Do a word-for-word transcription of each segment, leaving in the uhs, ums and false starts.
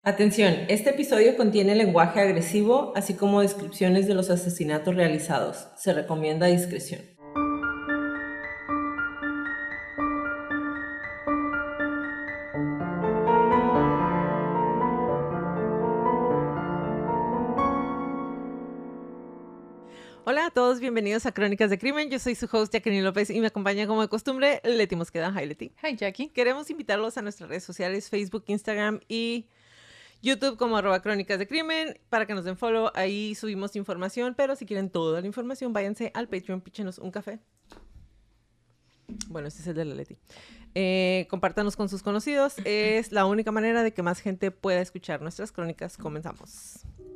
Atención, este episodio contiene lenguaje agresivo, así como descripciones de los asesinatos realizados. Se recomienda discreción. Hola a todos, bienvenidos a Crónicas de Crimen. Yo soy su host, Jacqueline López, y me acompaña como de costumbre Leti Mosqueda. Hi, Leti. Hi, Jackie. Queremos invitarlos a nuestras redes sociales, Facebook, Instagram y YouTube como arroba Crónicas de Crimen, para que nos den follow. Ahí subimos información, pero si quieren toda la información, váyanse al Patreon, píchenos un café. Bueno, este es el de la Leti. Eh, compártanos con sus conocidos. Es la única manera de que más gente pueda escuchar nuestras crónicas. Comenzamos.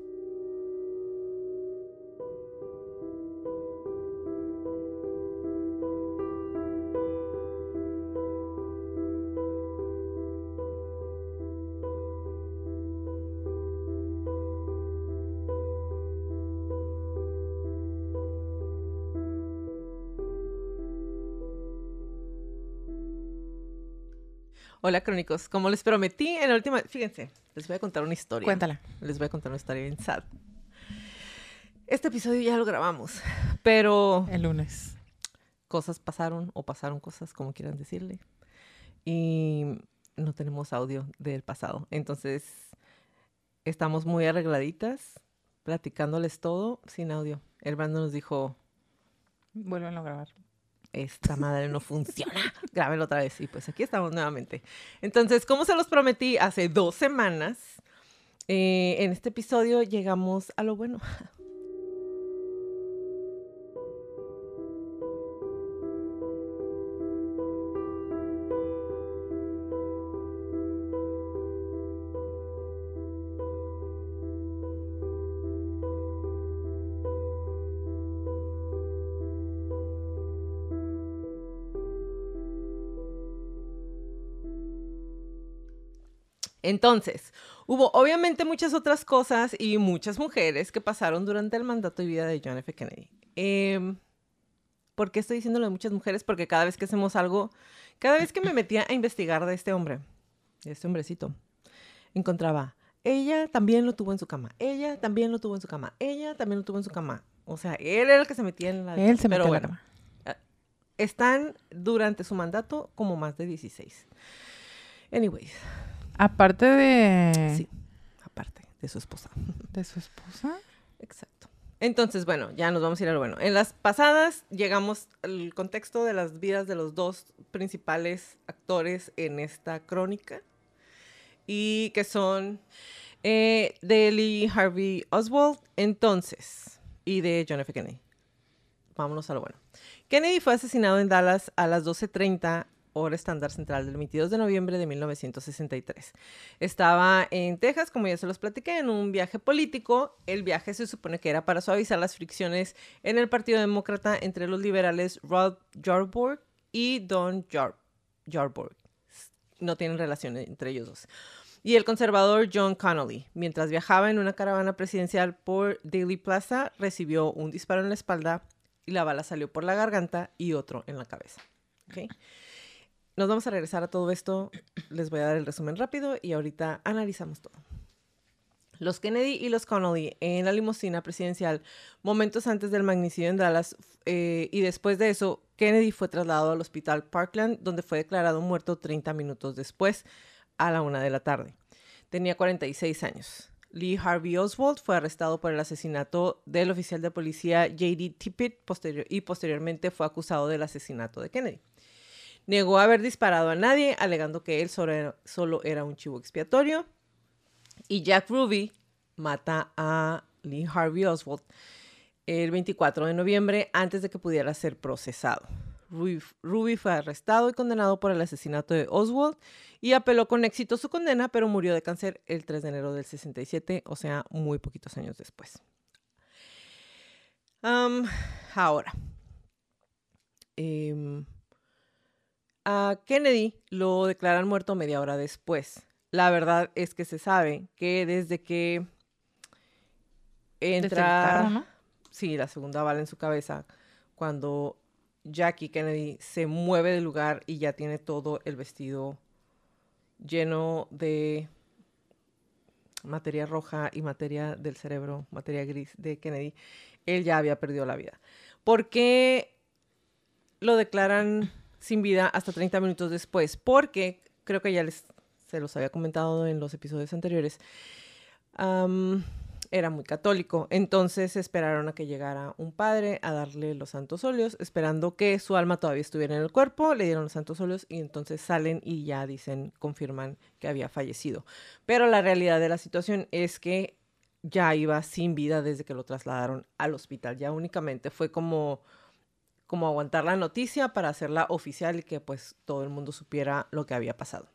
Hola, crónicos. Como les prometí en la última... Fíjense, les voy a contar una historia. Cuéntala. Les voy a contar una historia bien sad. Este episodio ya lo grabamos, pero... El lunes. Cosas pasaron o pasaron cosas, como quieran decirle. Y no tenemos audio del pasado. Entonces, estamos muy arregladitas, platicándoles todo sin audio. El Brando nos dijo... Vuelven a grabar. Esta madre no funciona. Grábelo otra vez. Y pues aquí estamos nuevamente. Entonces, como se los prometí hace dos semanas, eh, en este episodio llegamos a lo bueno. Entonces, hubo obviamente muchas otras cosas y muchas mujeres que pasaron durante el mandato y vida de John F. Kennedy. Eh, ¿Por qué estoy diciéndolo de muchas mujeres? Porque cada vez que hacemos algo, cada vez que me metía a investigar de este hombre, de este hombrecito, encontraba, ella también lo tuvo en su cama, ella también lo tuvo en su cama, ella también lo tuvo en su cama. O sea, él era el que se metía en la... Él se Pero metió bueno, en la cama. están durante su mandato como más de dieciséis. Anyways. Aparte de... Sí, aparte de su esposa. ¿De su esposa? Exacto. Entonces, bueno, ya nos vamos a ir a lo bueno. En las pasadas llegamos al contexto de las vidas de los dos principales actores en esta crónica. Y que son eh, de Lee Harvey Oswald, entonces, y de John F. Kennedy. Vámonos a lo bueno. Kennedy fue asesinado en Dallas a las doce treinta hora estándar central del veintidós de noviembre de mil novecientos sesenta y tres. Estaba en Texas, como ya se los platiqué, en un viaje político. El viaje se supone que era para suavizar las fricciones en el Partido Demócrata entre los liberales Rod Yarburg y Don Yar Yarburg. No tienen relación entre ellos dos. Y el conservador John Connolly. Mientras viajaba en una caravana presidencial por Dealey Plaza, recibió un disparo en la espalda y la bala salió por la garganta y otro en la cabeza. ¿Okay? Nos vamos a regresar a todo esto. Les voy a dar el resumen rápido y ahorita analizamos todo. Los Kennedy y los Connolly en la limusina presidencial momentos antes del magnicidio en Dallas, eh, y después de eso, Kennedy fue trasladado al hospital Parkland, donde fue declarado muerto treinta minutos después, a la una de la tarde. Tenía cuarenta y seis años. Lee Harvey Oswald fue arrestado por el asesinato del oficial de policía J D Tippit posterior, y posteriormente fue acusado del asesinato de Kennedy. Negó haber disparado a nadie, alegando que él solo era, solo era un chivo expiatorio. Y Jack Ruby mata a Lee Harvey Oswald el veinticuatro de noviembre antes de que pudiera ser procesado. Ruby, Ruby fue arrestado y condenado por el asesinato de Oswald y apeló con éxito su condena, pero murió de cáncer el tres de enero del sesenta y siete, o sea, muy poquitos años después. Um, ahora, eh, a Kennedy lo declaran muerto media hora después. La verdad es que se sabe que desde que entra... Desde el carro, ¿no? Sí, la segunda bala en su cabeza, cuando Jackie Kennedy se mueve del lugar y ya tiene todo el vestido lleno de materia roja y materia del cerebro, materia gris de Kennedy, él ya había perdido la vida. ¿Por qué lo declaran sin vida hasta treinta minutos después? Porque creo que ya les, se los había comentado en los episodios anteriores. Um, era muy católico, entonces esperaron a que llegara un padre a darle los santos óleos, esperando que su alma todavía estuviera en el cuerpo, le dieron los santos óleos y entonces salen y ya dicen, confirman que había fallecido. Pero la realidad de la situación es que ya iba sin vida desde que lo trasladaron al hospital, ya únicamente fue como, como aguantar la noticia para hacerla oficial y que pues todo el mundo supiera lo que había pasado.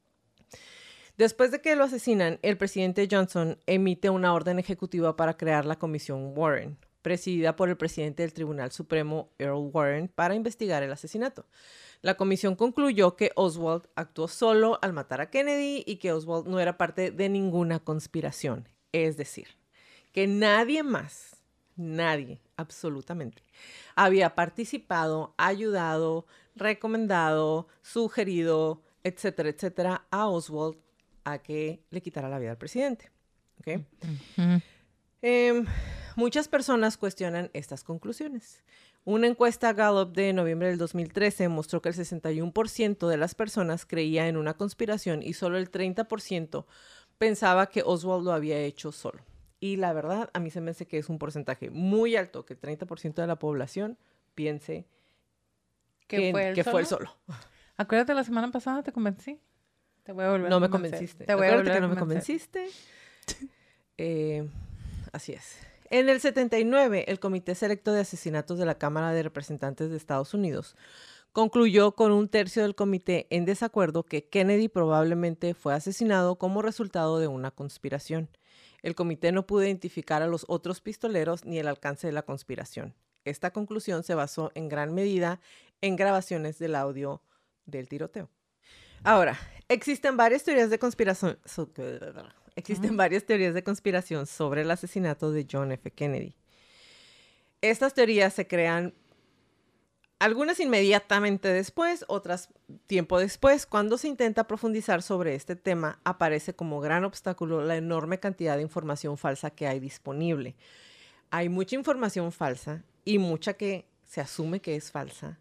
Después de que lo asesinan, el presidente Johnson emite una orden ejecutiva para crear la Comisión Warren, presidida por el presidente del Tribunal Supremo, Earl Warren, para investigar el asesinato. La comisión concluyó que Oswald actuó solo al matar a Kennedy y que Oswald no era parte de ninguna conspiración. Es decir, que nadie más, nadie, absolutamente, había participado, ayudado, recomendado, sugerido, etcétera, etcétera, a Oswald a que le quitara la vida al presidente. ¿Okay? Uh-huh. Eh, muchas personas cuestionan estas conclusiones. Una encuesta Gallup de noviembre del dos mil trece mostró que el sesenta y uno por ciento de las personas creía en una conspiración y solo el treinta por ciento pensaba que Oswald lo había hecho solo. Y la verdad, a mí se me hace que es un porcentaje muy alto que el treinta por ciento de la población piense que, que, fue, el que solo? fue el solo. Acuérdate, la semana pasada te convencí. Te voy a volver no a me convencer. convenciste. Te voy a Acuérdate volver que a no me convencer. convenciste. eh, así es. En el setenta y nueve, el Comité Selecto de Asesinatos de la Cámara de Representantes de Estados Unidos concluyó con un tercio del comité en desacuerdo que Kennedy probablemente fue asesinado como resultado de una conspiración. El comité no pudo identificar a los otros pistoleros ni el alcance de la conspiración. Esta conclusión se basó en gran medida en grabaciones del audio del tiroteo. Ahora, existen varias teorías de conspiración. So, existen uh-huh. varias teorías de conspiración sobre el asesinato de John F. Kennedy. Estas teorías se crean algunas inmediatamente después, otras tiempo después. Cuando se intenta profundizar sobre este tema, aparece como gran obstáculo la enorme cantidad de información falsa que hay disponible. Hay mucha información falsa y mucha que se asume que es falsa.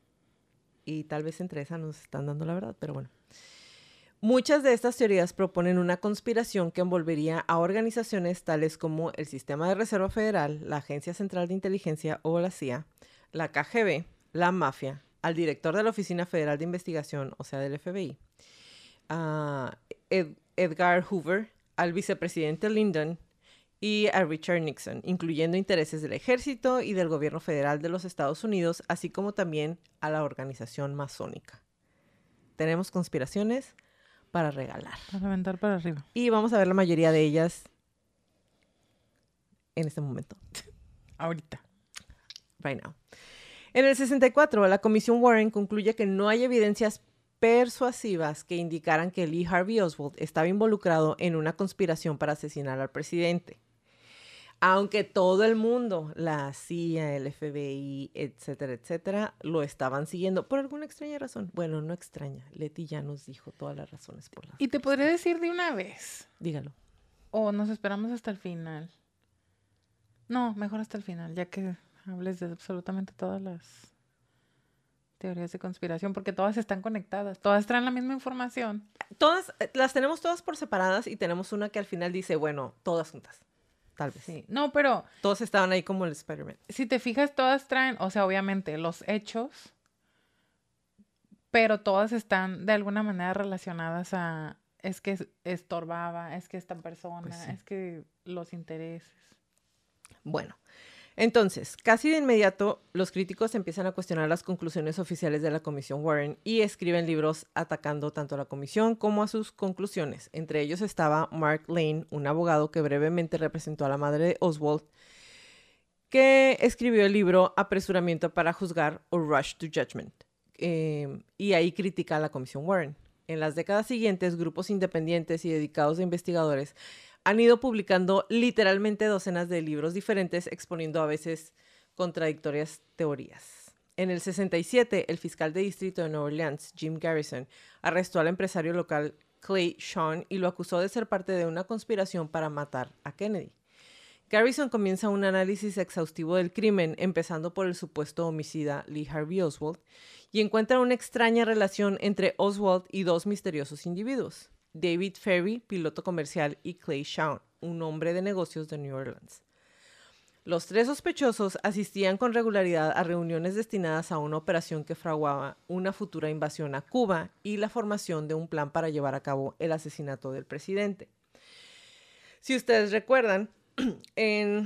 Y tal vez entre esas nos están dando la verdad, pero bueno. Muchas de estas teorías proponen una conspiración que envolvería a organizaciones tales como el Sistema de Reserva Federal, la Agencia Central de Inteligencia o la C I A, la K G B, la mafia, al director de la Oficina Federal de Investigación, o sea, del F B I, uh, Ed- Edgar Hoover, al vicepresidente Lyndon y a Richard Nixon, incluyendo intereses del ejército y del gobierno federal de los Estados Unidos, así como también a la organización masónica. Tenemos conspiraciones para regalar. Para aventar para arriba. Y vamos a ver la mayoría de ellas en este momento. Ahorita. Right now. En el sesenta y cuatro, la Comisión Warren concluye que no hay evidencias persuasivas que indicaran que Lee Harvey Oswald estaba involucrado en una conspiración para asesinar al presidente. Aunque todo el mundo, la C I A, el F B I, etcétera, etcétera, lo estaban siguiendo por alguna extraña razón. Bueno, no extraña. Leti ya nos dijo todas las razones por las Y te podría decir de una vez. Dígalo. O nos esperamos hasta el final. No, mejor hasta el final, ya que hables de absolutamente todas las teorías de conspiración, porque todas están conectadas, todas traen la misma información. Todas, las tenemos todas por separadas y tenemos una que al final dice, bueno, todas juntas. Tal vez. Sí. No, pero... Todos estaban ahí como el Spider-Man. Si te fijas, todas traen, o sea, obviamente, los hechos, pero todas están de alguna manera relacionadas a... Es que estorbaba, es que esta persona, pues sí. Es que los intereses. Bueno, entonces, casi de inmediato, los críticos empiezan a cuestionar las conclusiones oficiales de la Comisión Warren y escriben libros atacando tanto a la comisión como a sus conclusiones. Entre ellos estaba Mark Lane, un abogado que brevemente representó a la madre de Oswald, que escribió el libro Apresuramiento para juzgar o Rush to Judgment. Eh, y ahí critica a la Comisión Warren. En las décadas siguientes, grupos independientes y dedicados de investigadores han ido publicando literalmente docenas de libros diferentes, exponiendo a veces contradictorias teorías. En el sesenta y siete, el fiscal de distrito de Nueva Orleans, Jim Garrison, arrestó al empresario local Clay Shawn, y lo acusó de ser parte de una conspiración para matar a Kennedy. Garrison comienza un análisis exhaustivo del crimen, empezando por el supuesto homicida Lee Harvey Oswald, y encuentra una extraña relación entre Oswald y dos misteriosos individuos, David Ferry, piloto comercial, y Clay Shawn, un hombre de negocios de New Orleans. Los tres sospechosos asistían con regularidad a reuniones destinadas a una operación que fraguaba una futura invasión a Cuba y la formación de un plan para llevar a cabo el asesinato del presidente. Si ustedes recuerdan, en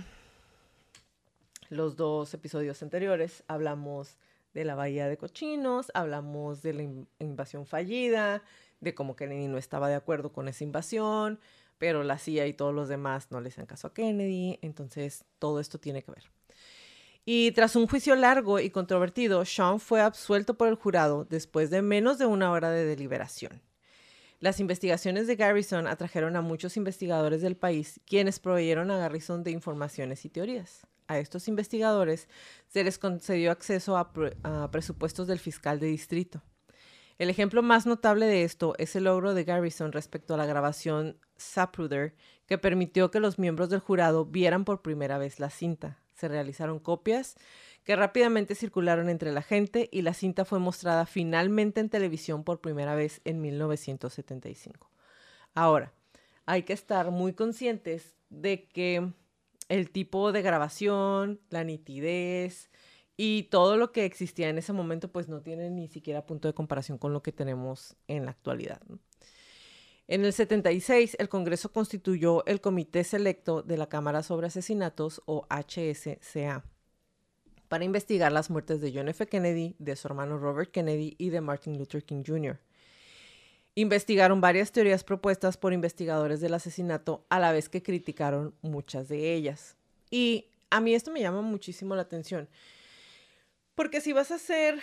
los dos episodios anteriores hablamos de la Bahía de Cochinos, hablamos de la in- invasión fallida, de cómo Kennedy no estaba de acuerdo con esa invasión, pero la C I A y todos los demás no le hacían caso a Kennedy, entonces todo esto tiene que ver. Y tras un juicio largo y controvertido, Shawn fue absuelto por el jurado después de menos de una hora de deliberación. Las investigaciones de Garrison atrajeron a muchos investigadores del país, quienes proveyeron a Garrison de informaciones y teorías. A estos investigadores se les concedió acceso a, pre- a presupuestos del fiscal de distrito. El ejemplo más notable de esto es el logro de Garrison respecto a la grabación Zapruder, que permitió que los miembros del jurado vieran por primera vez la cinta. Se realizaron copias que rápidamente circularon entre la gente y la cinta fue mostrada finalmente en televisión por primera vez en mil novecientos setenta y cinco. Ahora, hay que estar muy conscientes de que el tipo de grabación, la nitidez y todo lo que existía en ese momento pues no tiene ni siquiera punto de comparación con lo que tenemos en la actualidad, ¿no? En el setenta y seis, el Congreso constituyó el Comité Selecto de la Cámara sobre Asesinatos, o H S C A, para investigar las muertes de John F. Kennedy, de su hermano Robert Kennedy y de Martin Luther King junior Investigaron varias teorías propuestas por investigadores del asesinato, a la vez que criticaron muchas de ellas. Y a mí esto me llama muchísimo la atención, porque si vas a hacer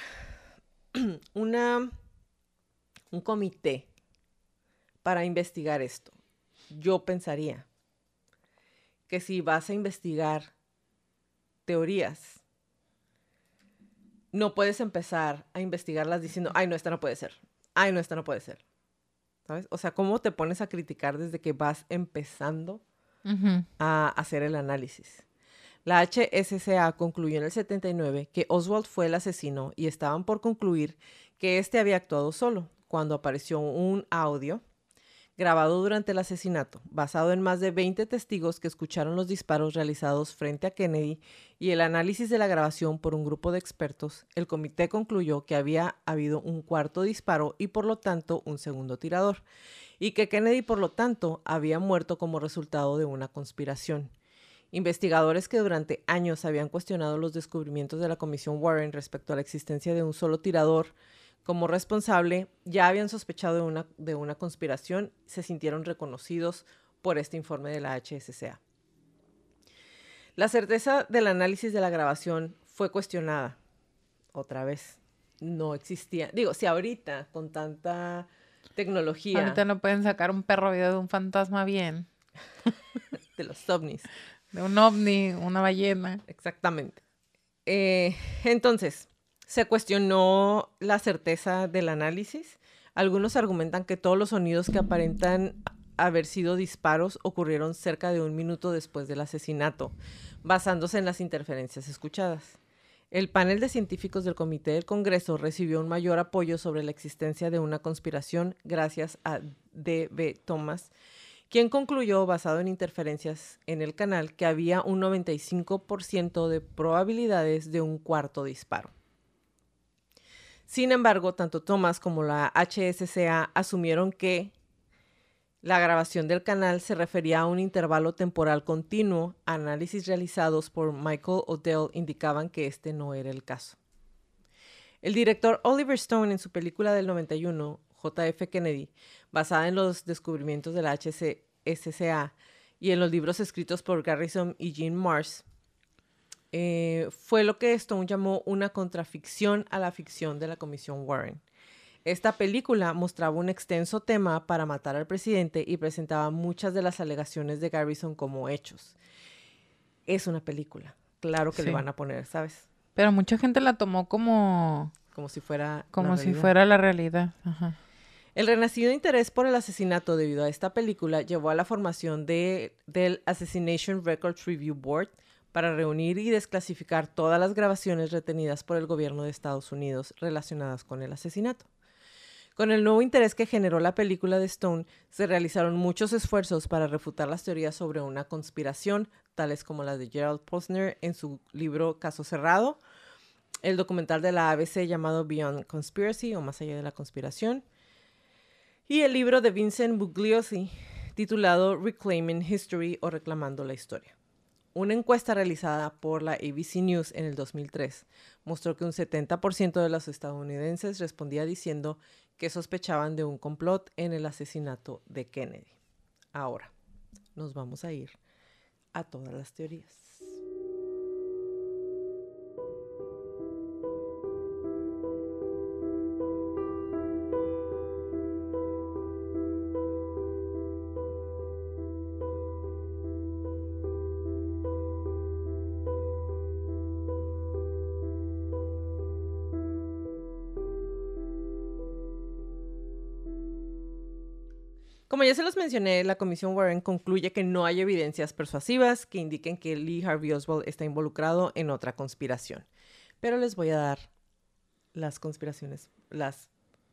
una, un comité para investigar esto, yo pensaría que si vas a investigar teorías, no puedes empezar a investigarlas diciendo, ay, no, esta no puede ser, ay, no, esta no puede ser, ¿sabes? O sea, ¿cómo te pones a criticar desde que vas empezando uh-huh. a hacer el análisis? La H S C A concluyó en el setenta y nueve que Oswald fue el asesino y estaban por concluir que éste había actuado solo, cuando apareció un audio grabado durante el asesinato, basado en más de veinte testigos que escucharon los disparos realizados frente a Kennedy y el análisis de la grabación por un grupo de expertos. El comité concluyó que había habido un cuarto disparo y por lo tanto un segundo tirador, y que Kennedy por lo tanto había muerto como resultado de una conspiración. Investigadores que durante años habían cuestionado los descubrimientos de la Comisión Warren respecto a la existencia de un solo tirador como responsable, ya habían sospechado de una, de una conspiración, se sintieron reconocidos por este informe de la H S C A. La certeza del análisis de la grabación fue cuestionada. Otra vez, no existía. Digo, si ahorita con tanta tecnología... Ahorita no pueden sacar un perro video de un fantasma bien. De los ovnis. De un ovni, una ballena. Exactamente. Eh, entonces... Se cuestionó la certeza del análisis. Algunos argumentan que todos los sonidos que aparentan haber sido disparos ocurrieron cerca de un minuto después del asesinato, basándose en las interferencias escuchadas. El panel de científicos del Comité del Congreso recibió un mayor apoyo sobre la existencia de una conspiración gracias a D B Thomas, quien concluyó, basado en interferencias en el canal, que había un noventa y cinco por ciento de probabilidades de un cuarto disparo. Sin embargo, tanto Thomas como la H S C A asumieron que la grabación del canal se refería a un intervalo temporal continuo. Análisis realizados por Michael Odell indicaban que este no era el caso. El director Oliver Stone, en su película del noventa y uno, J F Kennedy, basada en los descubrimientos de la H S C A y en los libros escritos por Garrison y Jean Mars, Eh, fue lo que Stone llamó una contraficción a la ficción de la Comisión Warren. Esta película mostraba un extenso tema para matar al presidente y presentaba muchas de las alegaciones de Garrison como hechos. Es una película, claro que sí le van a poner, ¿sabes? Pero mucha gente la tomó como... Como si fuera Como si fuera la realidad. Ajá. El renacido interés por el asesinato debido a esta película llevó a la formación de, del Assassination Records Review Board para reunir y desclasificar todas las grabaciones retenidas por el gobierno de Estados Unidos relacionadas con el asesinato. Con el nuevo interés que generó la película de Stone, se realizaron muchos esfuerzos para refutar las teorías sobre una conspiración, tales como la de Gerald Posner en su libro Caso Cerrado, el documental de la A B C llamado Beyond Conspiracy o Más allá de la conspiración, y el libro de Vincent Bugliosi titulado Reclaiming History o Reclamando la Historia. Una encuesta realizada por la A B C News en el dos mil tres mostró que un setenta por ciento de los estadounidenses respondía diciendo que sospechaban de un complot en el asesinato de Kennedy. Ahora, nos vamos a ir a todas las teorías. Como ya se los mencioné, la Comisión Warren concluye que no hay evidencias persuasivas que indiquen que Lee Harvey Oswald está involucrado en otra conspiración. Pero les voy a dar las conspiraciones, las,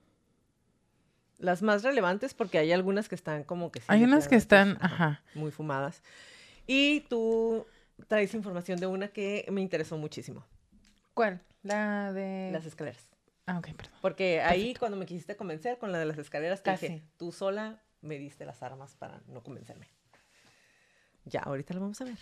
las más relevantes, porque hay algunas que están como que... Sí, hay unas que están, ajá, muy fumadas. Y tú traes información de una que me interesó muchísimo. ¿Cuál? La de... Las escaleras. Ah, ok, perdón. Porque Perfecto. Ahí cuando me quisiste convencer con la de las escaleras, te Casi. dije, tú sola me diste las armas para no convencerme. Ya, ahorita lo vamos a ver.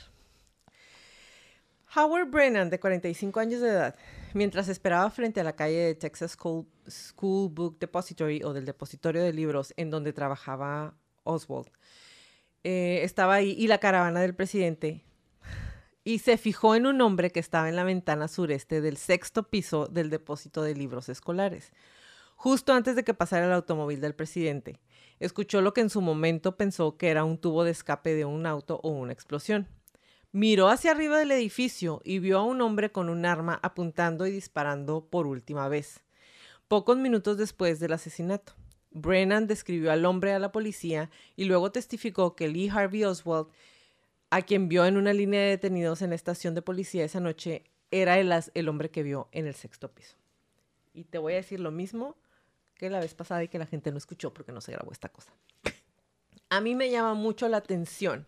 Howard Brennan, de cuarenta y cinco años de edad, mientras esperaba frente a la calle de Texas School, School Book Depository o del depositorio de libros en donde trabajaba Oswald, eh, estaba ahí y la caravana del presidente, y se fijó en un hombre que estaba en la ventana sureste del sexto piso del depósito de libros escolares, justo antes de que pasara el automóvil del presidente. Escuchó lo que en su momento pensó que era un tubo de escape de un auto o una explosión. Miró hacia arriba del edificio y vio a un hombre con un arma apuntando y disparando por última vez. Pocos minutos después del asesinato, Brennan describió al hombre a la policía y luego testificó que Lee Harvey Oswald, a quien vio en una línea de detenidos en la estación de policía esa noche, era el, el hombre que vio en el sexto piso. Y te voy a decir lo mismo que la vez pasada y que la gente no escuchó porque no se grabó esta cosa. A mí me llama mucho la atención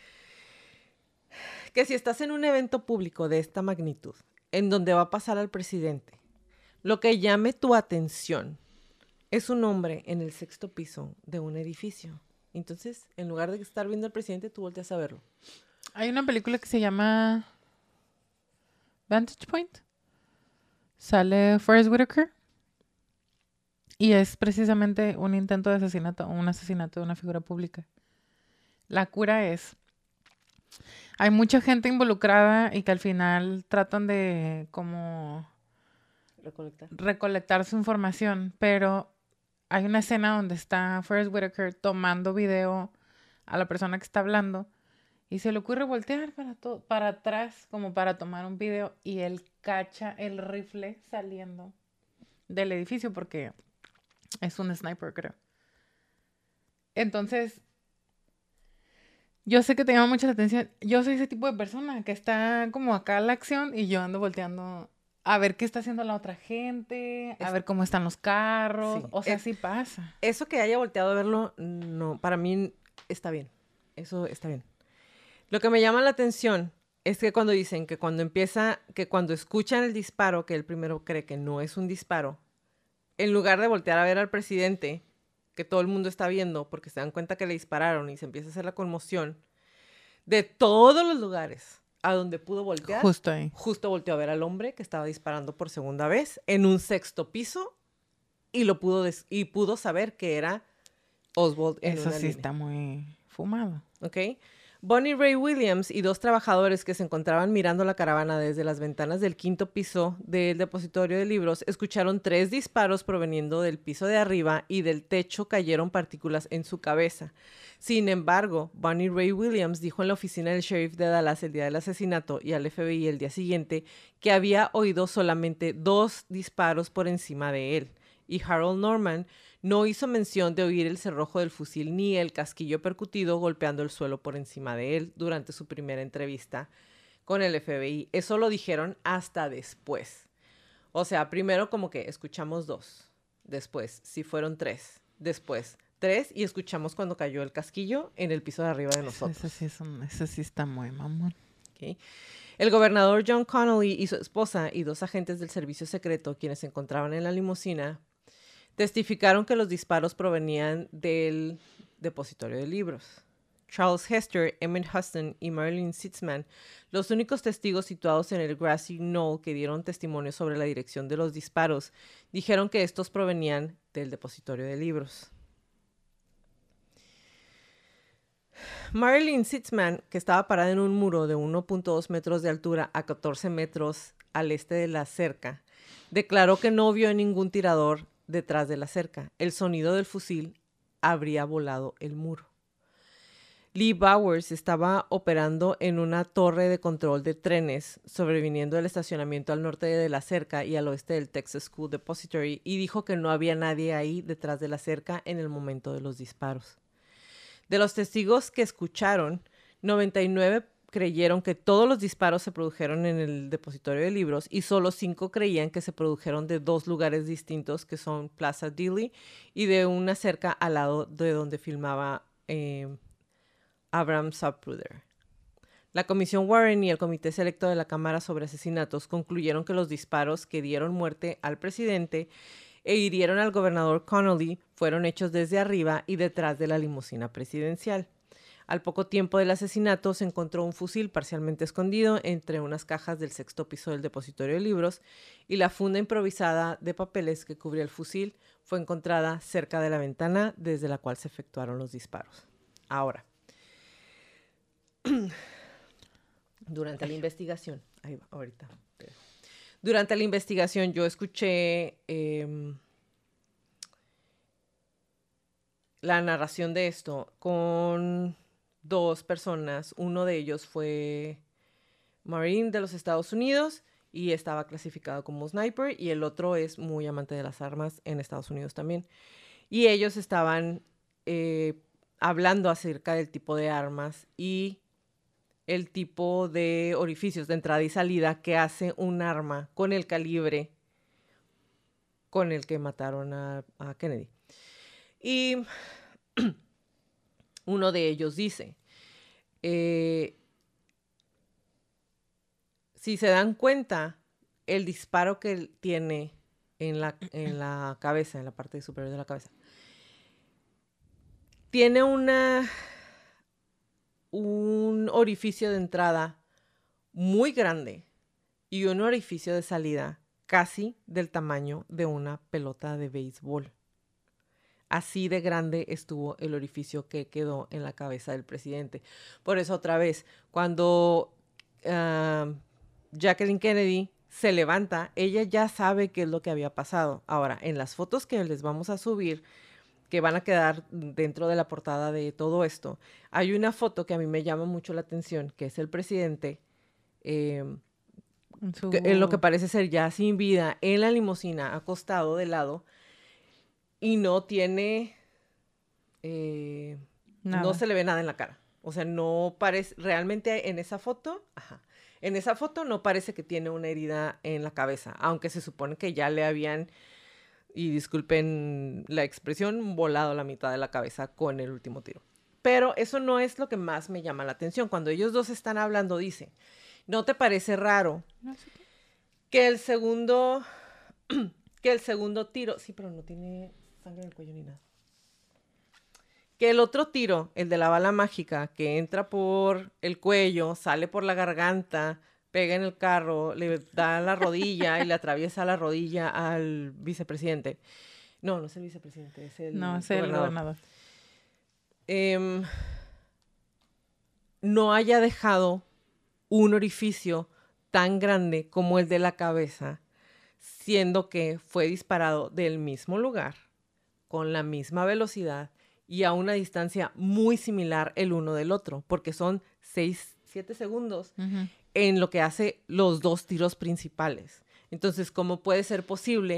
que si estás en un evento público de esta magnitud, en donde va a pasar al presidente, lo que llame tu atención es un hombre en el sexto piso de un edificio. Entonces, en lugar de estar viendo al presidente, tú volteas a verlo. Hay una película que se llama Vantage Point. Sale Forest Whitaker. Y es precisamente un intento de asesinato, un asesinato de una figura pública. La cura es, hay mucha gente involucrada y que al final tratan de como Recolectar. recolectar su información, pero hay una escena donde está Forest Whitaker tomando video a la persona que está hablando y se le ocurre voltear para, to- para atrás como para tomar un video y él cacha el rifle saliendo del edificio porque es un sniper, creo. Entonces, yo sé que te llama mucho la atención. Yo soy ese tipo de persona que está como acá la acción y yo ando volteando a ver qué está haciendo la otra gente, a Es- ver cómo están los carros. Sí. O sea, Es- sí pasa. Eso que haya volteado a verlo, no, para mí está bien. Eso está bien. Lo que me llama la atención es que cuando dicen que cuando empieza, que cuando escuchan el disparo, que él primero cree que no es un disparo, en lugar de voltear a ver al presidente, que todo el mundo está viendo, porque se dan cuenta que le dispararon y se empieza a hacer la conmoción, de todos los lugares a donde pudo voltear, Justo ahí. justo volteó a ver al hombre que estaba disparando por segunda vez en un sexto piso y lo pudo des- y pudo saber que era Oswald en Eso una sí línea. está muy fumado. ¿Ok? Bonnie Ray Williams y dos trabajadores que se encontraban mirando la caravana desde las ventanas del quinto piso del depositorio de libros escucharon tres disparos proveniendo del piso de arriba y del techo cayeron partículas en su cabeza. Sin embargo, Bonnie Ray Williams dijo en la oficina del sheriff de Dallas el día del asesinato y al F B I el día siguiente que había oído solamente dos disparos por encima de él. Y Harold Norman no hizo mención de oír el cerrojo del fusil ni el casquillo percutido golpeando el suelo por encima de él durante su primera entrevista con el F B I. Eso lo dijeron hasta después. O sea, primero como que escuchamos dos, después sí fueron tres, después tres y escuchamos cuando cayó el casquillo en el piso de arriba de nosotros. Ese sí, es un, ese sí está muy mamón. Okay. El gobernador John Connolly y su esposa y dos agentes del servicio secreto, quienes se encontraban en la limusina, testificaron que los disparos provenían del depositorio de libros. Charles Hester, Emmett Huston y Marilyn Sitzman, los únicos testigos situados en el Grassy Knoll que dieron testimonio sobre la dirección de los disparos, dijeron que estos provenían del depositorio de libros. Marilyn Sitzman, que estaba parada en un muro de uno punto dos metros de altura a catorce metros al este de la cerca, declaró que no vio ningún tirador detrás de la cerca. El sonido del fusil habría volado el muro. Lee Bowers estaba operando en una torre de control de trenes sobreviniendo del estacionamiento al norte de la cerca y al oeste del Texas School Depository y dijo que no había nadie ahí detrás de la cerca en el momento de los disparos. De los testigos que escucharon, noventa y nueve creyeron que todos los disparos se produjeron en el depositorio de libros y solo cinco creían que se produjeron de dos lugares distintos que son Plaza Dilley y de una cerca al lado de donde filmaba eh, Abraham Zapruder. La Comisión Warren y el Comité Selecto de la Cámara sobre Asesinatos concluyeron que los disparos que dieron muerte al presidente e hirieron al gobernador Connolly fueron hechos desde arriba y detrás de la limusina presidencial. Al poco tiempo del asesinato se encontró un fusil parcialmente escondido entre unas cajas del sexto piso del depositorio de libros y la funda improvisada de papeles que cubría el fusil fue encontrada cerca de la ventana desde la cual se efectuaron los disparos. Ahora, durante la investigación, ahí va, ahorita. Durante la investigación yo escuché eh, la narración de esto con dos personas. Uno de ellos fue Marine de los Estados Unidos y estaba clasificado como sniper, y el otro es muy amante de las armas en Estados Unidos también. Y ellos estaban eh, hablando acerca del tipo de armas y el tipo de orificios de entrada y salida que hace un arma con el calibre con el que mataron a, a Kennedy. Y uno de ellos dice, eh, si se dan cuenta, el disparo que él tiene en la, en la cabeza, en la parte superior de la cabeza, tiene una... un orificio de entrada muy grande y un orificio de salida casi del tamaño de una pelota de béisbol. Así de grande estuvo el orificio que quedó en la cabeza del presidente. Por eso, otra vez, cuando uh, Jacqueline Kennedy se levanta, ella ya sabe qué es lo que había pasado. Ahora, en las fotos que les vamos a subir, que van a quedar dentro de la portada de todo esto, hay una foto que a mí me llama mucho la atención, que es el presidente eh, en, su... que, en lo que parece ser ya sin vida, en la limusina, acostado de lado, y no tiene, eh, no se le ve nada en la cara. O sea, no parece, realmente en esa foto, ajá, en esa foto no parece que tiene una herida en la cabeza, aunque se supone que ya le habían, y disculpen la expresión, volado la mitad de la cabeza con el último tiro. Pero eso no es lo que más me llama la atención. Cuando ellos dos están hablando, dice, ¿no te parece raro no sé que el segundo, que el segundo tiro, sí, pero no tiene sangre en el cuello ni nada, que el otro tiro, el de la bala mágica, que entra por el cuello, sale por la garganta, pega en el carro, le da la rodilla y le atraviesa la rodilla al vicepresidente. No, no es el vicepresidente, es el No, es el gobernador. gobernador. Eh, no haya dejado un orificio tan grande como el de la cabeza, siendo que fue disparado del mismo lugar, con la misma velocidad y a una distancia muy similar el uno del otro, porque son seis, siete segundos uh-huh. en lo que hace los dos tiros principales. Entonces, ¿cómo puede ser posible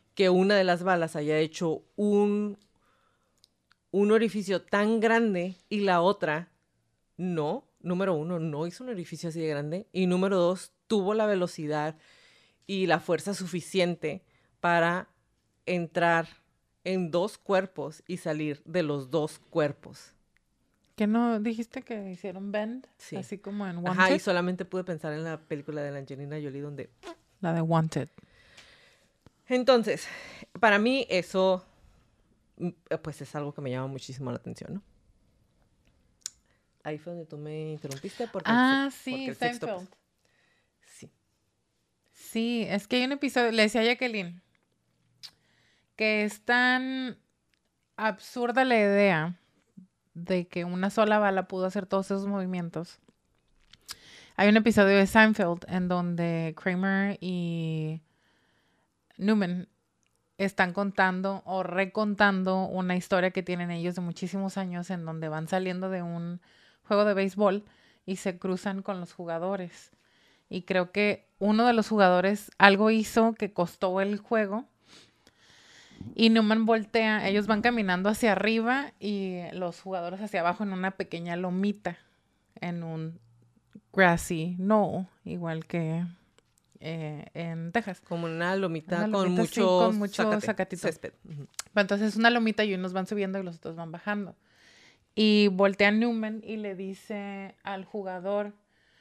que una de las balas haya hecho un, un orificio tan grande y la otra no. Número uno, no hizo un orificio así de grande. Y número dos, tuvo la velocidad y la fuerza suficiente para entrar en dos cuerpos y salir de los dos cuerpos. ¿Que no dijiste que hicieron bend? Sí. Así como en Wanted. Ajá, y solamente pude pensar en la película de la Angelina Jolie donde... La de Wanted. Entonces, para mí eso, pues es algo que me llama muchísimo la atención, ¿no? Ahí fue donde tú me interrumpiste. Porque ah, el, sí, porque el Seinfeld. texto, pues, sí. Sí, es que hay un episodio, le decía a Jacqueline, que es tan absurda la idea de que una sola bala pudo hacer todos esos movimientos. Hay un episodio de Seinfeld en donde Kramer y Newman están contando o recontando una historia que tienen ellos de muchísimos años en donde van saliendo de un juego de béisbol y se cruzan con los jugadores. Y creo que uno de los jugadores algo hizo que costó el juego. Y Newman voltea, ellos van caminando hacia arriba y los jugadores hacia abajo en una pequeña lomita, en un grassy knoll, igual que eh, en Texas. Como una lomita, una con, lomita mucho sí, con mucho zacate, zacatito. césped. Uh-huh. Entonces es una lomita y unos van subiendo y los otros van bajando. Y voltea Newman y le dice al jugador,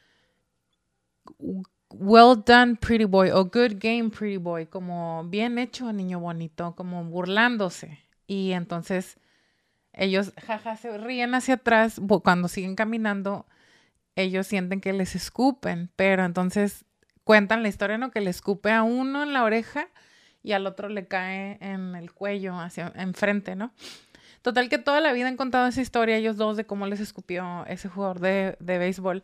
well done, pretty boy, o good game, pretty boy, como bien hecho, niño bonito, como burlándose. Y entonces ellos, jaja, se ríen hacia atrás. Cuando siguen caminando, ellos sienten que les escupen, pero entonces cuentan la historia, ¿no? Que le escupe a uno en la oreja y al otro le cae en el cuello, hacia enfrente, ¿no? Total que toda la vida han contado esa historia ellos dos de cómo les escupió ese jugador de, de béisbol.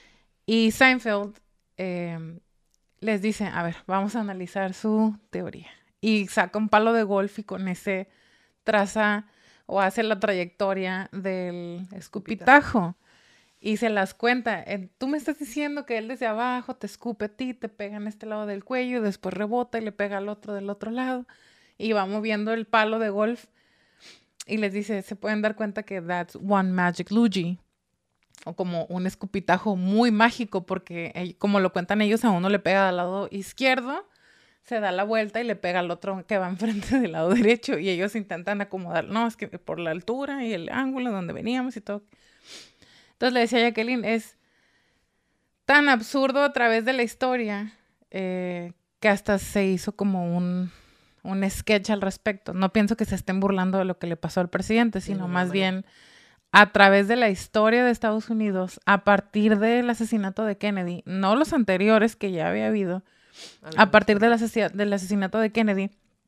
Y Seinfeld eh, les dice, a ver, vamos a analizar su teoría. Y saca un palo de golf y con ese traza o hace la trayectoria del escupitajo. Y se las cuenta. Tú me estás diciendo que él desde abajo te escupe a ti, te pega en este lado del cuello, y después rebota y le pega al otro del otro lado. Y va moviendo el palo de golf. Y les dice, se pueden dar cuenta que that's one magic Luigi. O como un escupitajo muy mágico, porque como lo cuentan ellos, a uno le pega al lado izquierdo, se da la vuelta y le pega al otro que va enfrente del lado derecho. Y ellos intentan acomodar, no, es que por la altura y el ángulo donde veníamos y todo. Entonces le decía a Jacqueline, es tan absurdo a través de la historia eh, que hasta se hizo como un, un sketch al respecto. No pienso que se estén burlando de lo que le pasó al presidente, sino más bien a través de la historia de Estados Unidos, a partir del asesinato de Kennedy, no los anteriores que ya había habido, a partir del, asesin- del asesinato de Kennedy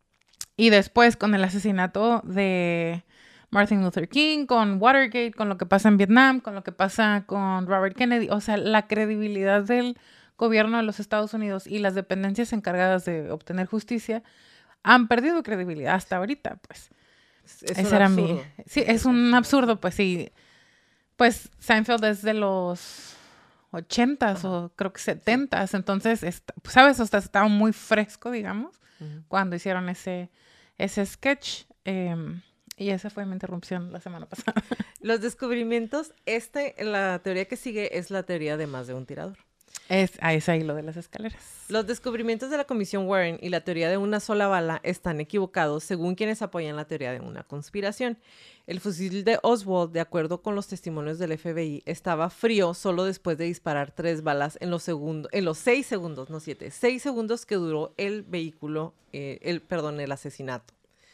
y después con el asesinato de Martin Luther King, con Watergate, con lo que pasa en Vietnam, con lo que pasa con Robert Kennedy. O sea, la credibilidad del gobierno de los Estados Unidos y las dependencias encargadas de obtener justicia han perdido credibilidad hasta ahorita, pues. Es, es Ese un era absurdo. mi... Sí, es un absurdo, pues sí. Pues Seinfeld es de los ochentas o creo que setentas, sí. Entonces, está, ¿sabes? O sea, estaba muy fresco, digamos, uh-huh. cuando hicieron ese, ese sketch. Eh, y esa fue mi interrupción la semana pasada. Los descubrimientos, este, la teoría que sigue es la teoría de más de un tirador. Es, ah, es ahí lo de las escaleras. Los descubrimientos de la Comisión Warren y la teoría de una sola bala están equivocados según quienes apoyan la teoría de una conspiración. El fusil de Oswald, de acuerdo con los testimonios del F B I, estaba frío solo después de disparar tres balas en los, segundo, en los seis segundos, no siete, seis segundos que duró el vehículo, eh, el, perdón, el asesinato.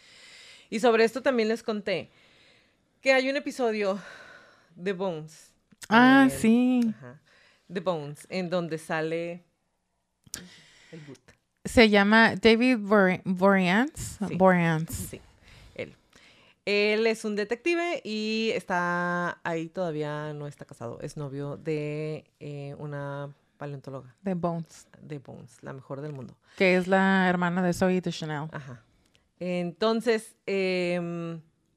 Y sobre esto también les conté que hay un episodio de Bones. Ah, eh, sí. Ajá, The Bones, en donde sale el boot. Se llama David Boreanaz. Sí. Boreanaz. Sí, él. Él es un detective y está ahí, todavía no está casado. Es novio de eh, una paleontóloga. De Bones. De Bones, la mejor del mundo. Que es la hermana de Zoe Deschanel. Ajá. Entonces, eh,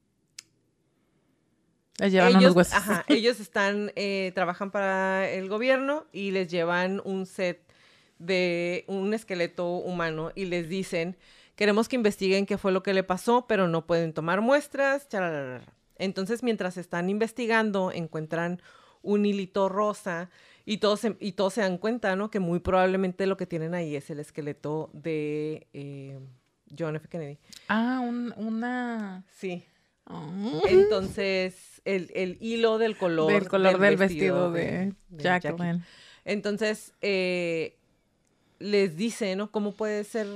les llevan ellos, unos huesos. Ajá, ellos están, eh, trabajan para el gobierno y les llevan un set de un esqueleto humano y les dicen Queremos que investiguen qué fue lo que le pasó, pero no pueden tomar muestras. Chalalala. Entonces, mientras están investigando, encuentran un hilito rosa y todos se, y todos se dan cuenta, ¿no? Que muy probablemente lo que tienen ahí es el esqueleto de eh, John F. Kennedy. Ah, un, una... Sí. Oh. Entonces, el, el hilo del color del color del, del vestido, vestido de, de, de Jacqueline. Jackie. Entonces, eh, les dice, ¿no? ¿Cómo puede ser?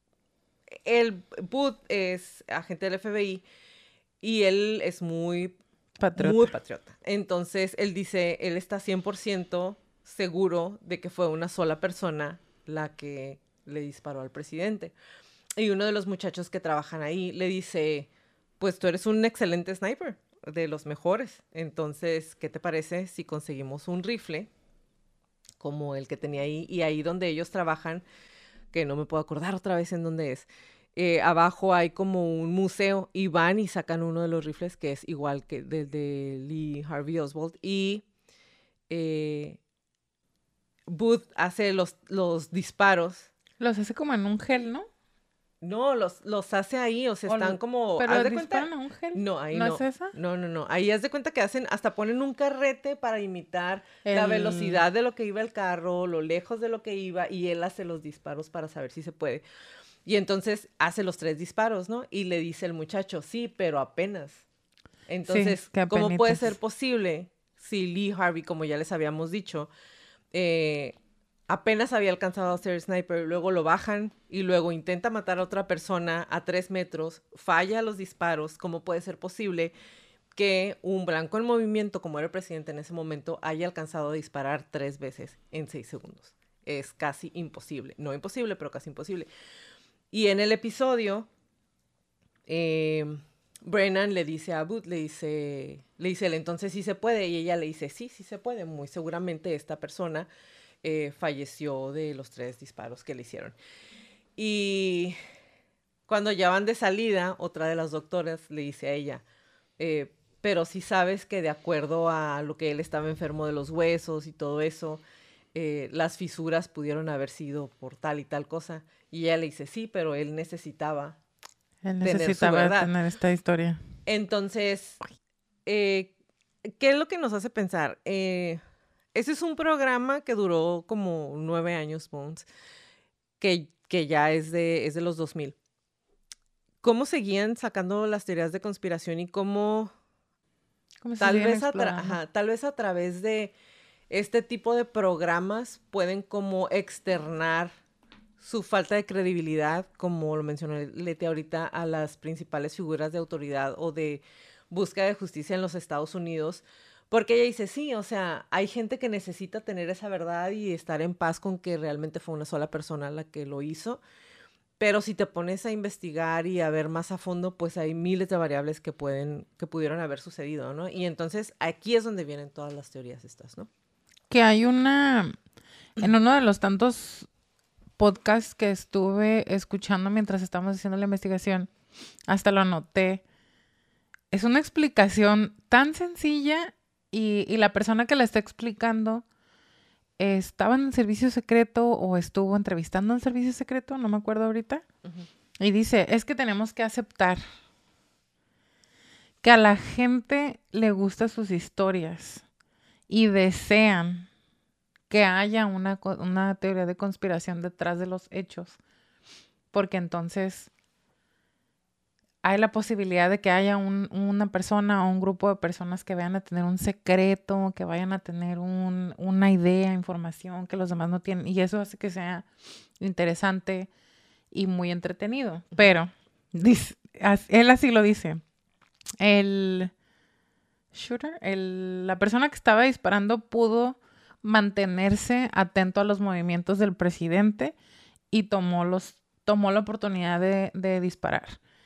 El Booth es agente del F B I y él es muy patriota. muy patriota. Entonces, él dice, él está cien por ciento seguro de que fue una sola persona la que le disparó al presidente. Y uno de los muchachos que trabajan ahí le dice, pues tú eres un excelente sniper, de los mejores. Entonces, ¿qué te parece si conseguimos un rifle como el que tenía ahí? Y ahí donde ellos trabajan, que no me puedo acordar otra vez en dónde es, eh, abajo hay como un museo y van y sacan uno de los rifles que es igual que del de Lee Harvey Oswald. Y eh, Booth hace los, los disparos. Los hace como en un gel, ¿no? No, los, los hace ahí, o sea, o están lo, como... ¿Pero ¿haz de disparan cuenta? a un gel? No, ahí no. no. ¿No es esa? No, no, no. Ahí haz de cuenta que hacen, hasta ponen un carrete para imitar el... la velocidad de lo que iba el carro, lo lejos de lo que iba, y él hace los disparos para saber si se puede. Y entonces hace los tres disparos, ¿no? Y le dice el muchacho, sí, pero apenas. Entonces, sí, ¿cómo puede ser posible si Lee Harvey, como ya les habíamos dicho, eh... apenas había alcanzado a ser sniper, luego lo bajan y luego intenta matar a otra persona a tres metros, falla los disparos? ¿Cómo puede ser posible que un blanco en movimiento, como era el presidente en ese momento, haya alcanzado a disparar tres veces en seis segundos? Es casi imposible. No imposible, pero casi imposible. Y en el episodio, eh, Brennan le dice a Booth, le dice, le dice él, entonces sí se puede. Y ella le dice, sí, sí se puede. Muy seguramente esta persona Eh, falleció de los tres disparos que le hicieron. Y cuando ya van de salida, otra de las doctoras le dice a ella, eh, pero si sabes que de acuerdo a lo que él estaba enfermo de los huesos y todo eso, eh, las fisuras pudieron haber sido por tal y tal cosa. Y ella le dice, sí, pero él necesitaba él necesitaba tener, su tener esta historia. Entonces, eh, ¿qué es lo que nos hace pensar? Eh... Ese es un programa que duró como nueve años, Bones, que, que ya es de, es de los dos mil. ¿Cómo seguían sacando las teorías de conspiración y cómo, ¿Cómo tal, vez a ajá, tal vez a través de este tipo de programas pueden como externar su falta de credibilidad, como lo mencioné Leti ahorita, a las principales figuras de autoridad o de búsqueda de justicia en los Estados Unidos? Porque ella dice, sí, o sea, hay gente que necesita tener esa verdad y estar en paz con que realmente fue una sola persona la que lo hizo. Pero si te pones a investigar y a ver más a fondo, pues hay miles de variables que pueden, que pudieron haber sucedido, ¿no? Y entonces aquí es donde vienen todas las teorías estas, ¿no? Que hay una, en uno de los tantos podcasts que estuve escuchando mientras estábamos haciendo la investigación, hasta lo anoté, es una explicación tan sencilla. Y, y la persona que la está explicando estaba en el servicio secreto o estuvo entrevistando en el servicio secreto, no me acuerdo ahorita. Uh-huh. Y dice, es que tenemos que aceptar que a la gente le gustan sus historias y desean que haya una, una teoría de conspiración detrás de los hechos. Porque entonces hay la posibilidad de que haya un, una persona o un grupo de personas que vayan a tener un secreto, que vayan a tener un, una idea, información que los demás no tienen. Y eso hace que sea interesante y muy entretenido. Pero dice, él así lo dice. El shooter, el, la persona que estaba disparando pudo mantenerse atento a los movimientos del presidente y tomó, los, tomó la oportunidad de, de disparar.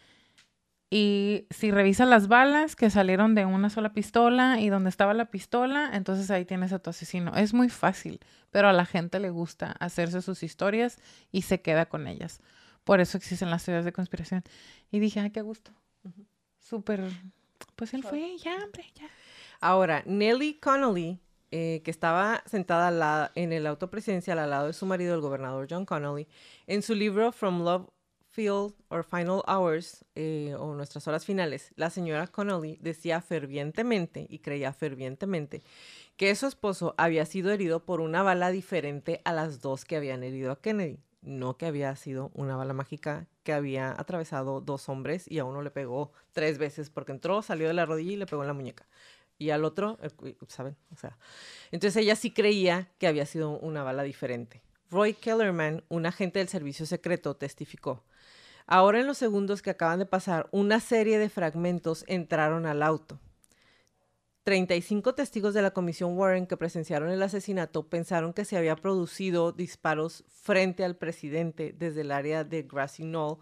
Y si revisas las balas que salieron de una sola pistola y donde estaba la pistola, entonces ahí tienes a tu asesino. Es muy fácil, pero a la gente le gusta hacerse sus historias y se queda con ellas. Por eso existen las teorías de conspiración. Y dije, ay, qué gusto. Uh-huh. Súper, pues él fue, ya, hombre, ya. Ahora, Nellie Connolly, eh, que estaba sentada al lado, en el auto presidencial al lado de su marido, el gobernador John Connolly, en su libro From Love field or final hours, eh, o nuestras horas finales, la señora Connolly decía fervientemente, y creía fervientemente, que su esposo había sido herido por una bala diferente a las dos que habían herido a Kennedy. No que había sido una bala mágica que había atravesado dos hombres y a uno le pegó tres veces porque entró, salió de la rodilla y le pegó en la muñeca. Y al otro, ¿saben? O sea, entonces ella sí creía que había sido una bala diferente. Roy Kellerman, un agente del servicio secreto, testificó: ahora en los segundos que acaban de pasar, una serie de fragmentos entraron al auto. treinta y cinco testigos de la comisión Warren que presenciaron el asesinato pensaron que se había producido disparos frente al presidente desde el área de Grassy Knoll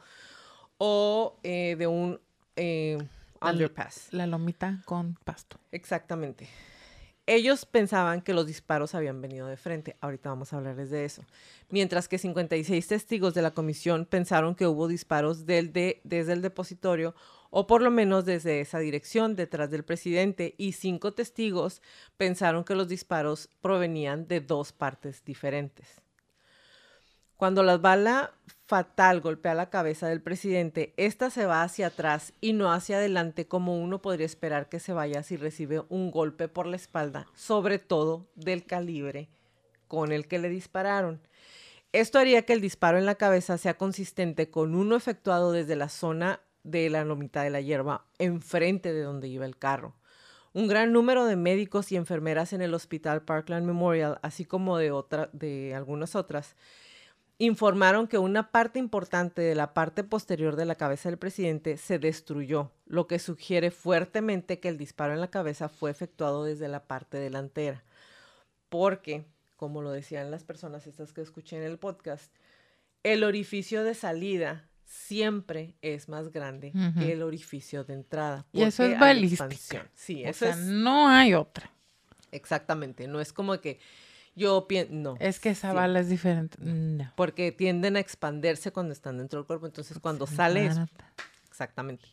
o eh, de un eh, underpass. La, la lomita con pasto. Exactamente. Ellos pensaban que los disparos habían venido de frente. Ahorita vamos a hablarles de eso. Mientras que cincuenta y seis testigos de la comisión pensaron que hubo disparos del de, desde el depositorio o por lo menos desde esa dirección, detrás del presidente, y cinco testigos pensaron que los disparos provenían de dos partes diferentes. Cuando la bala fatal golpea la cabeza del presidente, esta se va hacia atrás y no hacia adelante como uno podría esperar que se vaya si recibe un golpe por la espalda, sobre todo del calibre con el que le dispararon. Esto haría que el disparo en la cabeza sea consistente con uno efectuado desde la zona de la lomita de la hierba, enfrente de donde iba el carro. Un gran número de médicos y enfermeras en el hospital Parkland Memorial, así como de, otra, de algunas otras, informaron que una parte importante de la parte posterior de la cabeza del presidente se destruyó, lo que sugiere fuertemente que el disparo en la cabeza fue efectuado desde la parte delantera. Porque, como lo decían las personas estas que escuché en el podcast, el orificio de salida siempre es más grande uh-huh. que el orificio de entrada. Y eso es balística. Sí, o eso sea, es... no hay otra. Exactamente, no es como que yo pienso, no. Es que esa sí. bala es diferente. No. Porque tienden a expandirse cuando están dentro del cuerpo, entonces cuando sí, sale es... Exactamente.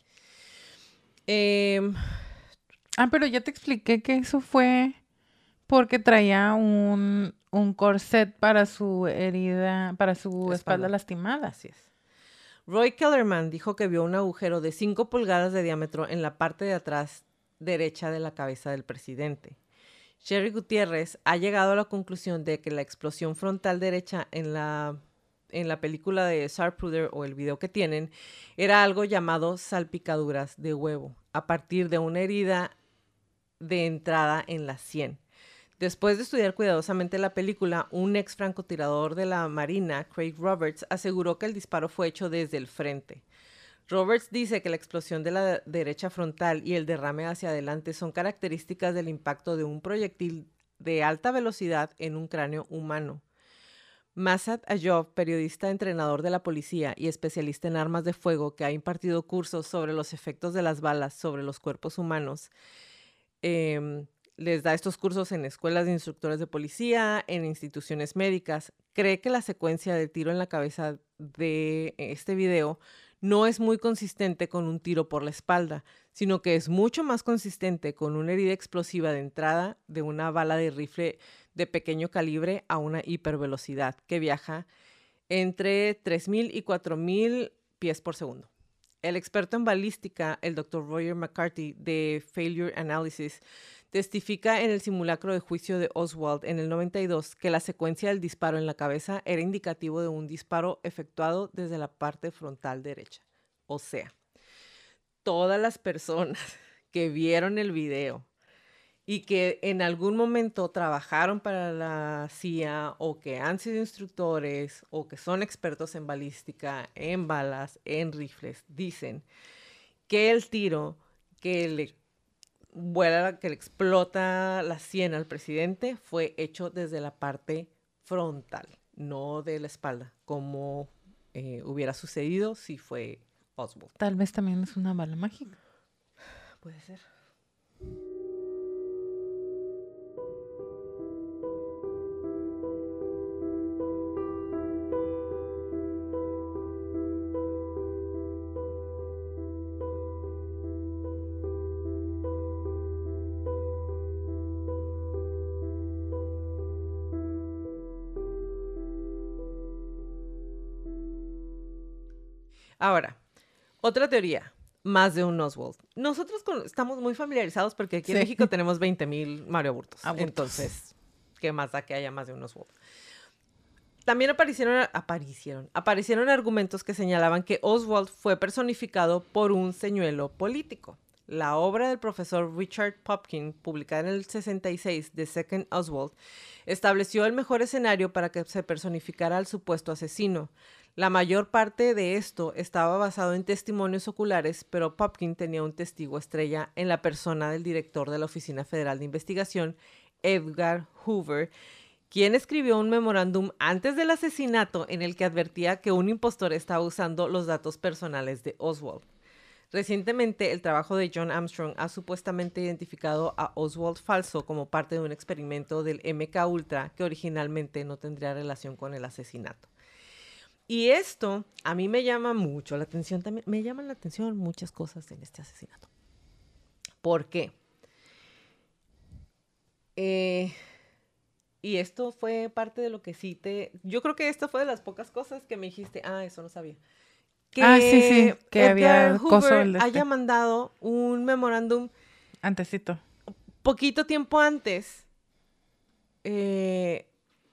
Eh... Ah, pero ya te expliqué que eso fue porque traía un, un corset para su herida, para su espalda, espalda lastimada. Así es. Roy Kellerman dijo que vio un agujero de cinco pulgadas de diámetro en la parte de atrás derecha de la cabeza del presidente. Sherry Gutiérrez ha llegado a la conclusión de que la explosión frontal derecha en la, en la película de Zapruder o el video que tienen era algo llamado salpicaduras de huevo, a partir de una herida de entrada en la sien. Después de estudiar cuidadosamente la película, un ex francotirador de la Marina, Craig Roberts, aseguró que el disparo fue hecho desde el frente. Roberts dice que la explosión de la derecha frontal y el derrame hacia adelante son características del impacto de un proyectil de alta velocidad en un cráneo humano. Massad Ayov, periodista entrenador de la policía y especialista en armas de fuego que ha impartido cursos sobre los efectos de las balas sobre los cuerpos humanos, eh, les da estos cursos en escuelas de instructores de policía, en instituciones médicas. Cree que la secuencia del tiro en la cabeza de este video no es muy consistente con un tiro por la espalda, sino que es mucho más consistente con una herida explosiva de entrada de una bala de rifle de pequeño calibre a una hipervelocidad que viaja entre tres mil y cuatro mil pies por segundo. El experto en balística, el doctor Roger McCarthy de Failure Analysis, testifica en el simulacro de juicio de Oswald en el noventa y dos que la secuencia del disparo en la cabeza era indicativo de un disparo efectuado desde la parte frontal derecha. O sea, todas las personas que vieron el video y que en algún momento trabajaron para la C I A o que han sido instructores o que son expertos en balística, en balas, en rifles, dicen que el tiro que le vuela, que le explota la sien al presidente fue hecho desde la parte frontal, no de la espalda, como eh, hubiera sucedido si fue Oswald. Tal vez también es una bala mágica. Puede ser. Ahora, otra teoría, más de un Oswald. Nosotros con, estamos muy familiarizados porque aquí sí. en México tenemos veinte mil Mario Aburtos. Aburtos. Entonces, ¿qué más da que haya más de un Oswald? También aparecieron, aparecieron, aparecieron argumentos que señalaban que Oswald fue personificado por un señuelo político. La obra del profesor Richard Popkin, publicada en el sesenta y seis, The Second Oswald, estableció el mejor escenario para que se personificara al supuesto asesino. La mayor parte de esto estaba basado en testimonios oculares, pero Popkin tenía un testigo estrella en la persona del director de la Oficina Federal de Investigación, Edgar Hoover, quien escribió un memorándum antes del asesinato en el que advertía que un impostor estaba usando los datos personales de Oswald. Recientemente, el trabajo de John Armstrong ha supuestamente identificado a Oswald falso como parte de un experimento del M K Ultra que originalmente no tendría relación con el asesinato. Y esto a mí me llama mucho la atención, también me llaman la atención muchas cosas en este asesinato. ¿Por qué? Eh... Y esto fue parte de lo que sí te... Yo creo que esto fue de las pocas cosas que me dijiste, ah, eso no sabía. Que ah, sí, sí, que Edgar había Hoover de este. haya mandado un memorándum... Antesito. Poquito tiempo antes, eh,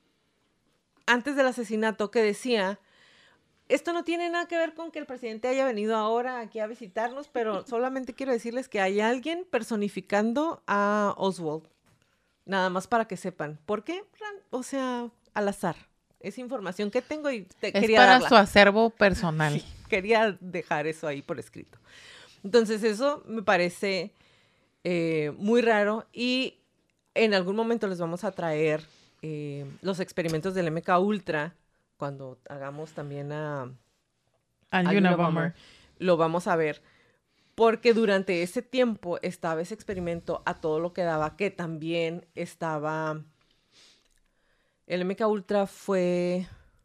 antes del asesinato, que decía, esto no tiene nada que ver con que el presidente haya venido ahora aquí a visitarnos, pero solamente quiero decirles que hay alguien personificando a Oswald. Nada más para que sepan. ¿Por qué? O sea, al azar. Es información que tengo y te es quería para darla. Su acervo personal. Sí, quería dejar eso ahí por escrito. Entonces, eso me parece eh, muy raro y en algún momento les vamos a traer eh, los experimentos del M K Ultra cuando hagamos también a, al Unabomber. Lo vamos a ver. Porque durante ese tiempo estaba ese experimento a todo lo que daba, que también estaba... El M K Ultra fue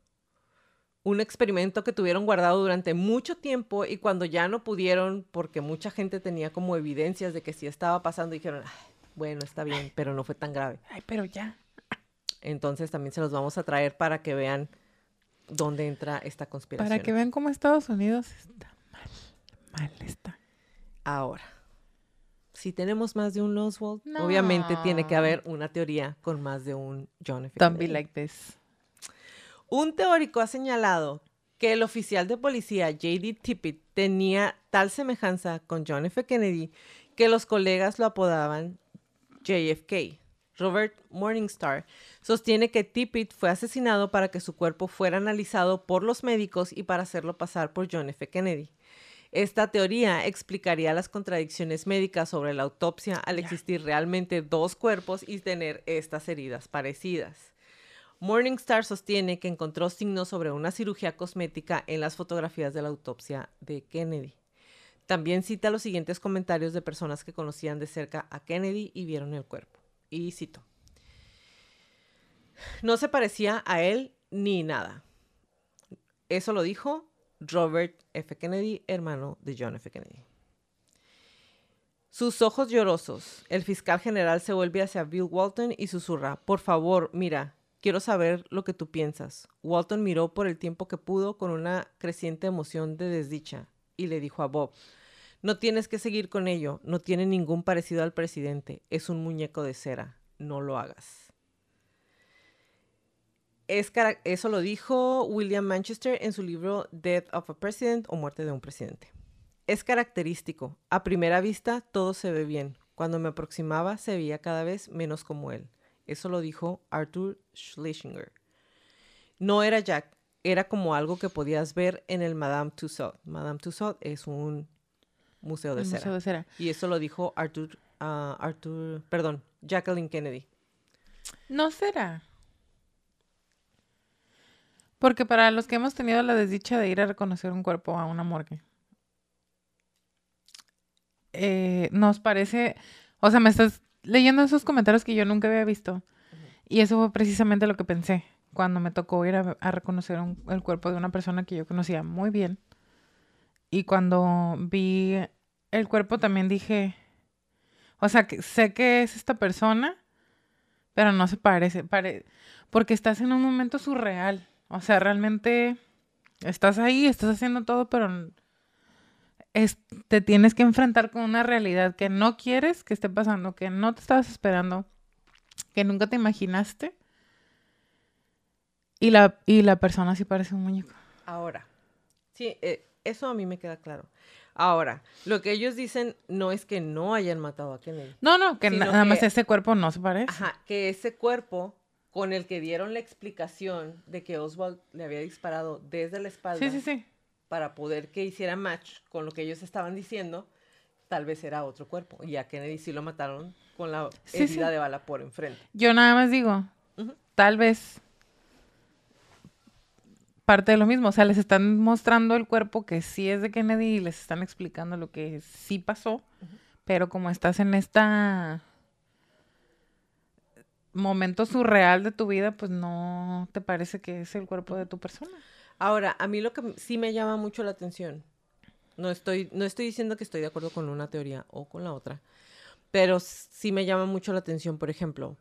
un experimento que tuvieron guardado durante mucho tiempo y cuando ya no pudieron, porque mucha gente tenía como evidencias de que sí estaba pasando, dijeron, bueno, está bien, pero no fue tan grave. Ay, pero ya. Entonces también se los vamos a traer para que vean dónde entra esta conspiración. Para que vean cómo Estados Unidos está mal, mal está. Ahora, si tenemos más de un Oswald, no. obviamente tiene que haber una teoría con más de un John F. Don't Kennedy. be like this. Un teórico ha señalado que el oficial de policía J D Tippit tenía tal semejanza con John F. Kennedy que los colegas lo apodaban J F K. Robert Morningstar sostiene que Tippit fue asesinado para que su cuerpo fuera analizado por los médicos y para hacerlo pasar por John F. Kennedy. Esta teoría explicaría las contradicciones médicas sobre la autopsia al existir realmente dos cuerpos y tener estas heridas parecidas. Morningstar sostiene que encontró signos sobre una cirugía cosmética en las fotografías de la autopsia de Kennedy. También cita los siguientes comentarios de personas que conocían de cerca a Kennedy y vieron el cuerpo. Y cito: no se parecía a él ni nada. Eso lo dijo Robert F. Kennedy, hermano de John F. Kennedy. Sus ojos llorosos. El fiscal general se vuelve hacia Bill Walton y susurra: por favor, mira, quiero saber lo que tú piensas. Walton miró por el tiempo que pudo con una creciente emoción de desdicha y le dijo a Bob: no tienes que seguir con ello, no tiene ningún parecido al presidente, es un muñeco de cera, no lo hagas. Es cara- eso lo dijo William Manchester en su libro Death of a President o Muerte de un Presidente. Es característico, a primera vista todo se ve bien, cuando me aproximaba se veía cada vez menos como él. Eso lo dijo Arthur Schlesinger. No era Jack, era como algo que podías ver en el Madame Tussauds. Madame Tussauds es un museo de, el cera. museo de cera. Y eso lo dijo Arthur, uh, Arthur, perdón, Jacqueline Kennedy. ¿No será? Porque para los que hemos tenido la desdicha de ir a reconocer un cuerpo a una morgue, eh, nos parece, o sea, me estás leyendo esos comentarios que yo nunca había visto. Uh-huh. Y eso fue precisamente lo que pensé cuando me tocó ir a, a reconocer un, el cuerpo de una persona que yo conocía muy bien. Y cuando vi el cuerpo también dije, o sea, que sé que es esta persona, pero no se parece, pare, porque estás en un momento surreal. O sea, realmente Estás ahí, estás haciendo todo, pero es, te tienes que enfrentar con una realidad que no quieres que esté pasando, que no te estabas esperando, que nunca te imaginaste. Y la, y la persona sí parece un muñeco. Ahora, sí, eh, eso a mí me queda claro. Ahora, lo que ellos dicen no es que no hayan matado a Kennedy. No, no, que Sino nada que- más ese cuerpo no se parece. Ajá, que ese cuerpo con el que dieron la explicación de que Oswald le había disparado desde la espalda Sí, sí, sí. para poder que hiciera match con lo que ellos estaban diciendo, tal vez era otro cuerpo. Y a Kennedy sí lo mataron con la Sí, herida sí. de bala por enfrente. Yo nada más digo, Ujú. tal vez parte de lo mismo. O sea, les están mostrando el cuerpo que sí es de Kennedy y les están explicando lo que sí pasó. Ujú. Pero como estás en esta momento surreal de tu vida, pues no te parece que es el cuerpo de tu persona. Ahora, a mí lo que m- sí me llama mucho la atención, no estoy, no estoy diciendo que estoy de acuerdo con una teoría o con la otra, pero s- sí me llama mucho la atención, por ejemplo,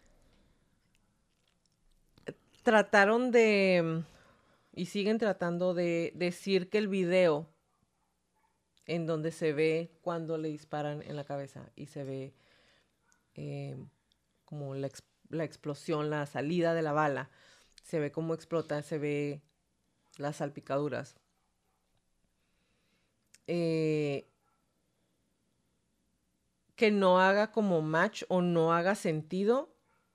trataron de, y siguen tratando de decir que el video en donde se ve cuando le disparan en la cabeza y se ve eh, como la, ex- la explosión, la salida de la bala, se ve cómo explota, se ve las salpicaduras. Eh, que no haga como match o no haga sentido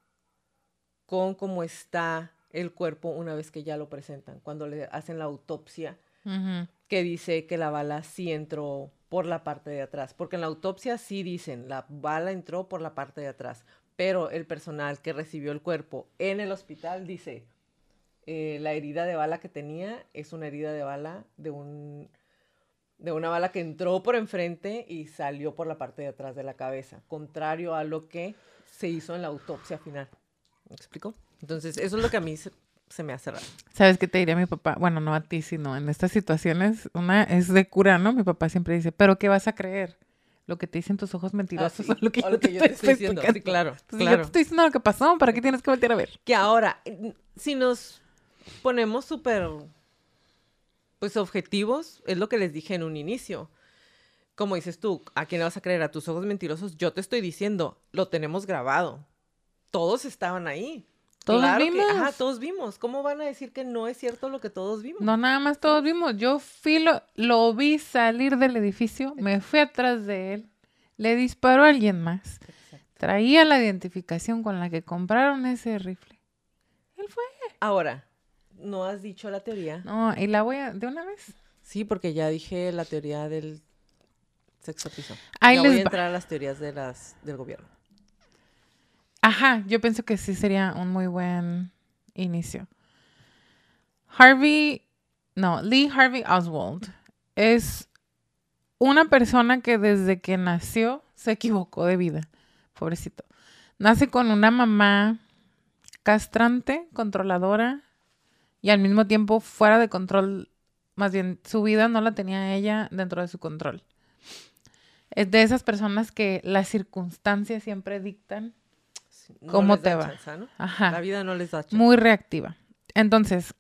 con cómo está el cuerpo una vez que ya lo presentan, cuando le hacen la autopsia, Ujú. que dice que la bala sí entró por la parte de atrás, porque en la autopsia sí dicen, la bala entró por la parte de atrás, pero el personal que recibió el cuerpo en el hospital dice, eh, la herida de bala que tenía es una herida de bala de un de una bala que entró por enfrente y salió por la parte de atrás de la cabeza, contrario a lo que se hizo en la autopsia final. ¿Me explico? Entonces, eso es lo que a mí se, se me hace raro. ¿Sabes qué te diría mi papá? Bueno, no a ti, sino en estas situaciones, una es de cura, ¿no? Mi papá siempre dice, ¿pero qué vas a creer? ¿Lo que te dicen tus ojos Ah, mentirosos sí. o lo que, O yo, lo te que yo te estoy estoy diciendo. Sí, explicando? claro, Pues si yo te claro. estoy diciendo lo que pasó, ¿para qué tienes que voltear a ver? Que ahora, eh, si nos ponemos súper, pues, objetivos, es lo que les dije en un inicio. Como dices tú, ¿a quién le vas a creer? ¿A tus ojos mentirosos? Yo te estoy diciendo, lo tenemos grabado. Todos estaban ahí. Todos Claro vimos. que, ajá, todos vimos. ¿Cómo van a decir que no es cierto lo que todos vimos? No, nada más todos vimos. Yo fui, lo, lo vi salir del edificio, me fui atrás de él, le disparó a alguien más. Exacto. Traía la identificación con la que compraron ese rifle. Él fue. Ahora, ¿no has dicho la teoría? No, y la voy a... ¿De una vez? Sí, porque ya dije la teoría del sexto piso. Ahí ya les voy a va. entrar a las teorías de las, del gobierno. Ajá, yo pienso que sí sería un muy buen inicio. Harvey, no, Lee Harvey Oswald es una persona que desde que nació se equivocó de vida. Pobrecito. Nace con una mamá castrante, controladora y al mismo tiempo fuera de control. Más bien, su vida no la tenía ella dentro de su control. Es de esas personas que las circunstancias siempre dictan Sí, no cómo les te da va. chance, ¿no? Ajá. La vida no les da chance. Muy reactiva. Entonces,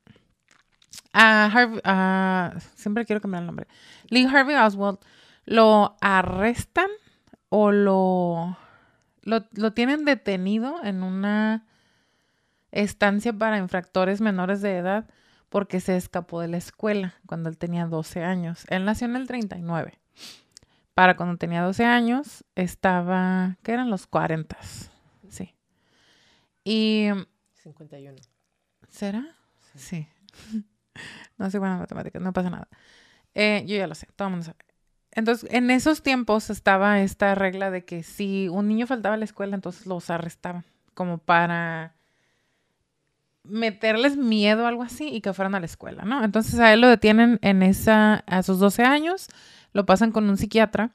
a Harvey, a- siempre quiero cambiar el nombre. Lee Harvey Oswald lo arrestan o lo, lo, lo tienen detenido en una estancia para infractores menores de edad porque se escapó de la escuela cuando él tenía doce años. Él nació en el treinta y nueve. Para cuando tenía doce años estaba, ¿qué eran los cuarenta? Sí. Y, cincuenta y uno. ¿será? Sí. No soy buena en matemáticas, no pasa nada. Eh, yo ya lo sé, todo el mundo sabe. Entonces, en esos tiempos estaba esta regla de que si un niño faltaba a la escuela, entonces los arrestaban, como para meterles miedo o algo así y que fueran a la escuela, ¿no? Entonces a él lo detienen en esa, a sus doce años, lo pasan con un psiquiatra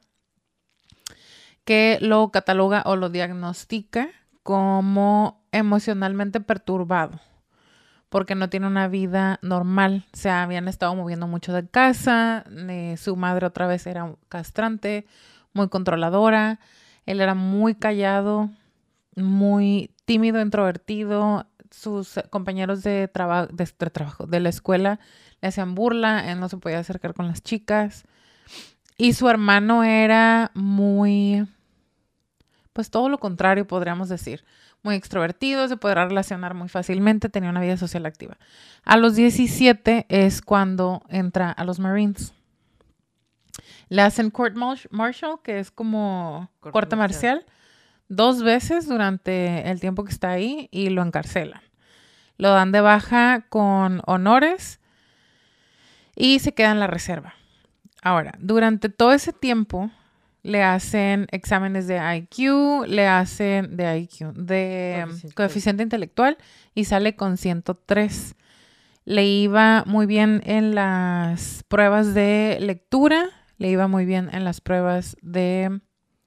que lo cataloga o lo diagnostica como emocionalmente perturbado, porque no tiene una vida normal. Se habían estado moviendo mucho de casa, eh, su madre otra vez era castrante, muy controladora, él era muy callado, muy tímido, introvertido, sus compañeros de, traba de, de trabajo, de la escuela, le hacían burla, él no se podía acercar con las chicas. Y su hermano era muy, pues todo lo contrario, podríamos decir. Muy extrovertido, se podrá relacionar muy fácilmente, tenía una vida social activa. A los diecisiete es cuando entra a los Marines. Le hacen court martial, que es como corte, corte marcial. marcial, dos veces durante el tiempo que está ahí y lo encarcelan. Lo dan de baja con honores y se queda en la reserva. Ahora, durante todo ese tiempo le hacen exámenes de I Q, le hacen de I Q, de coeficiente, coeficiente intelectual y sale con ciento tres. Le iba muy bien en las pruebas de lectura, le iba muy bien en las pruebas de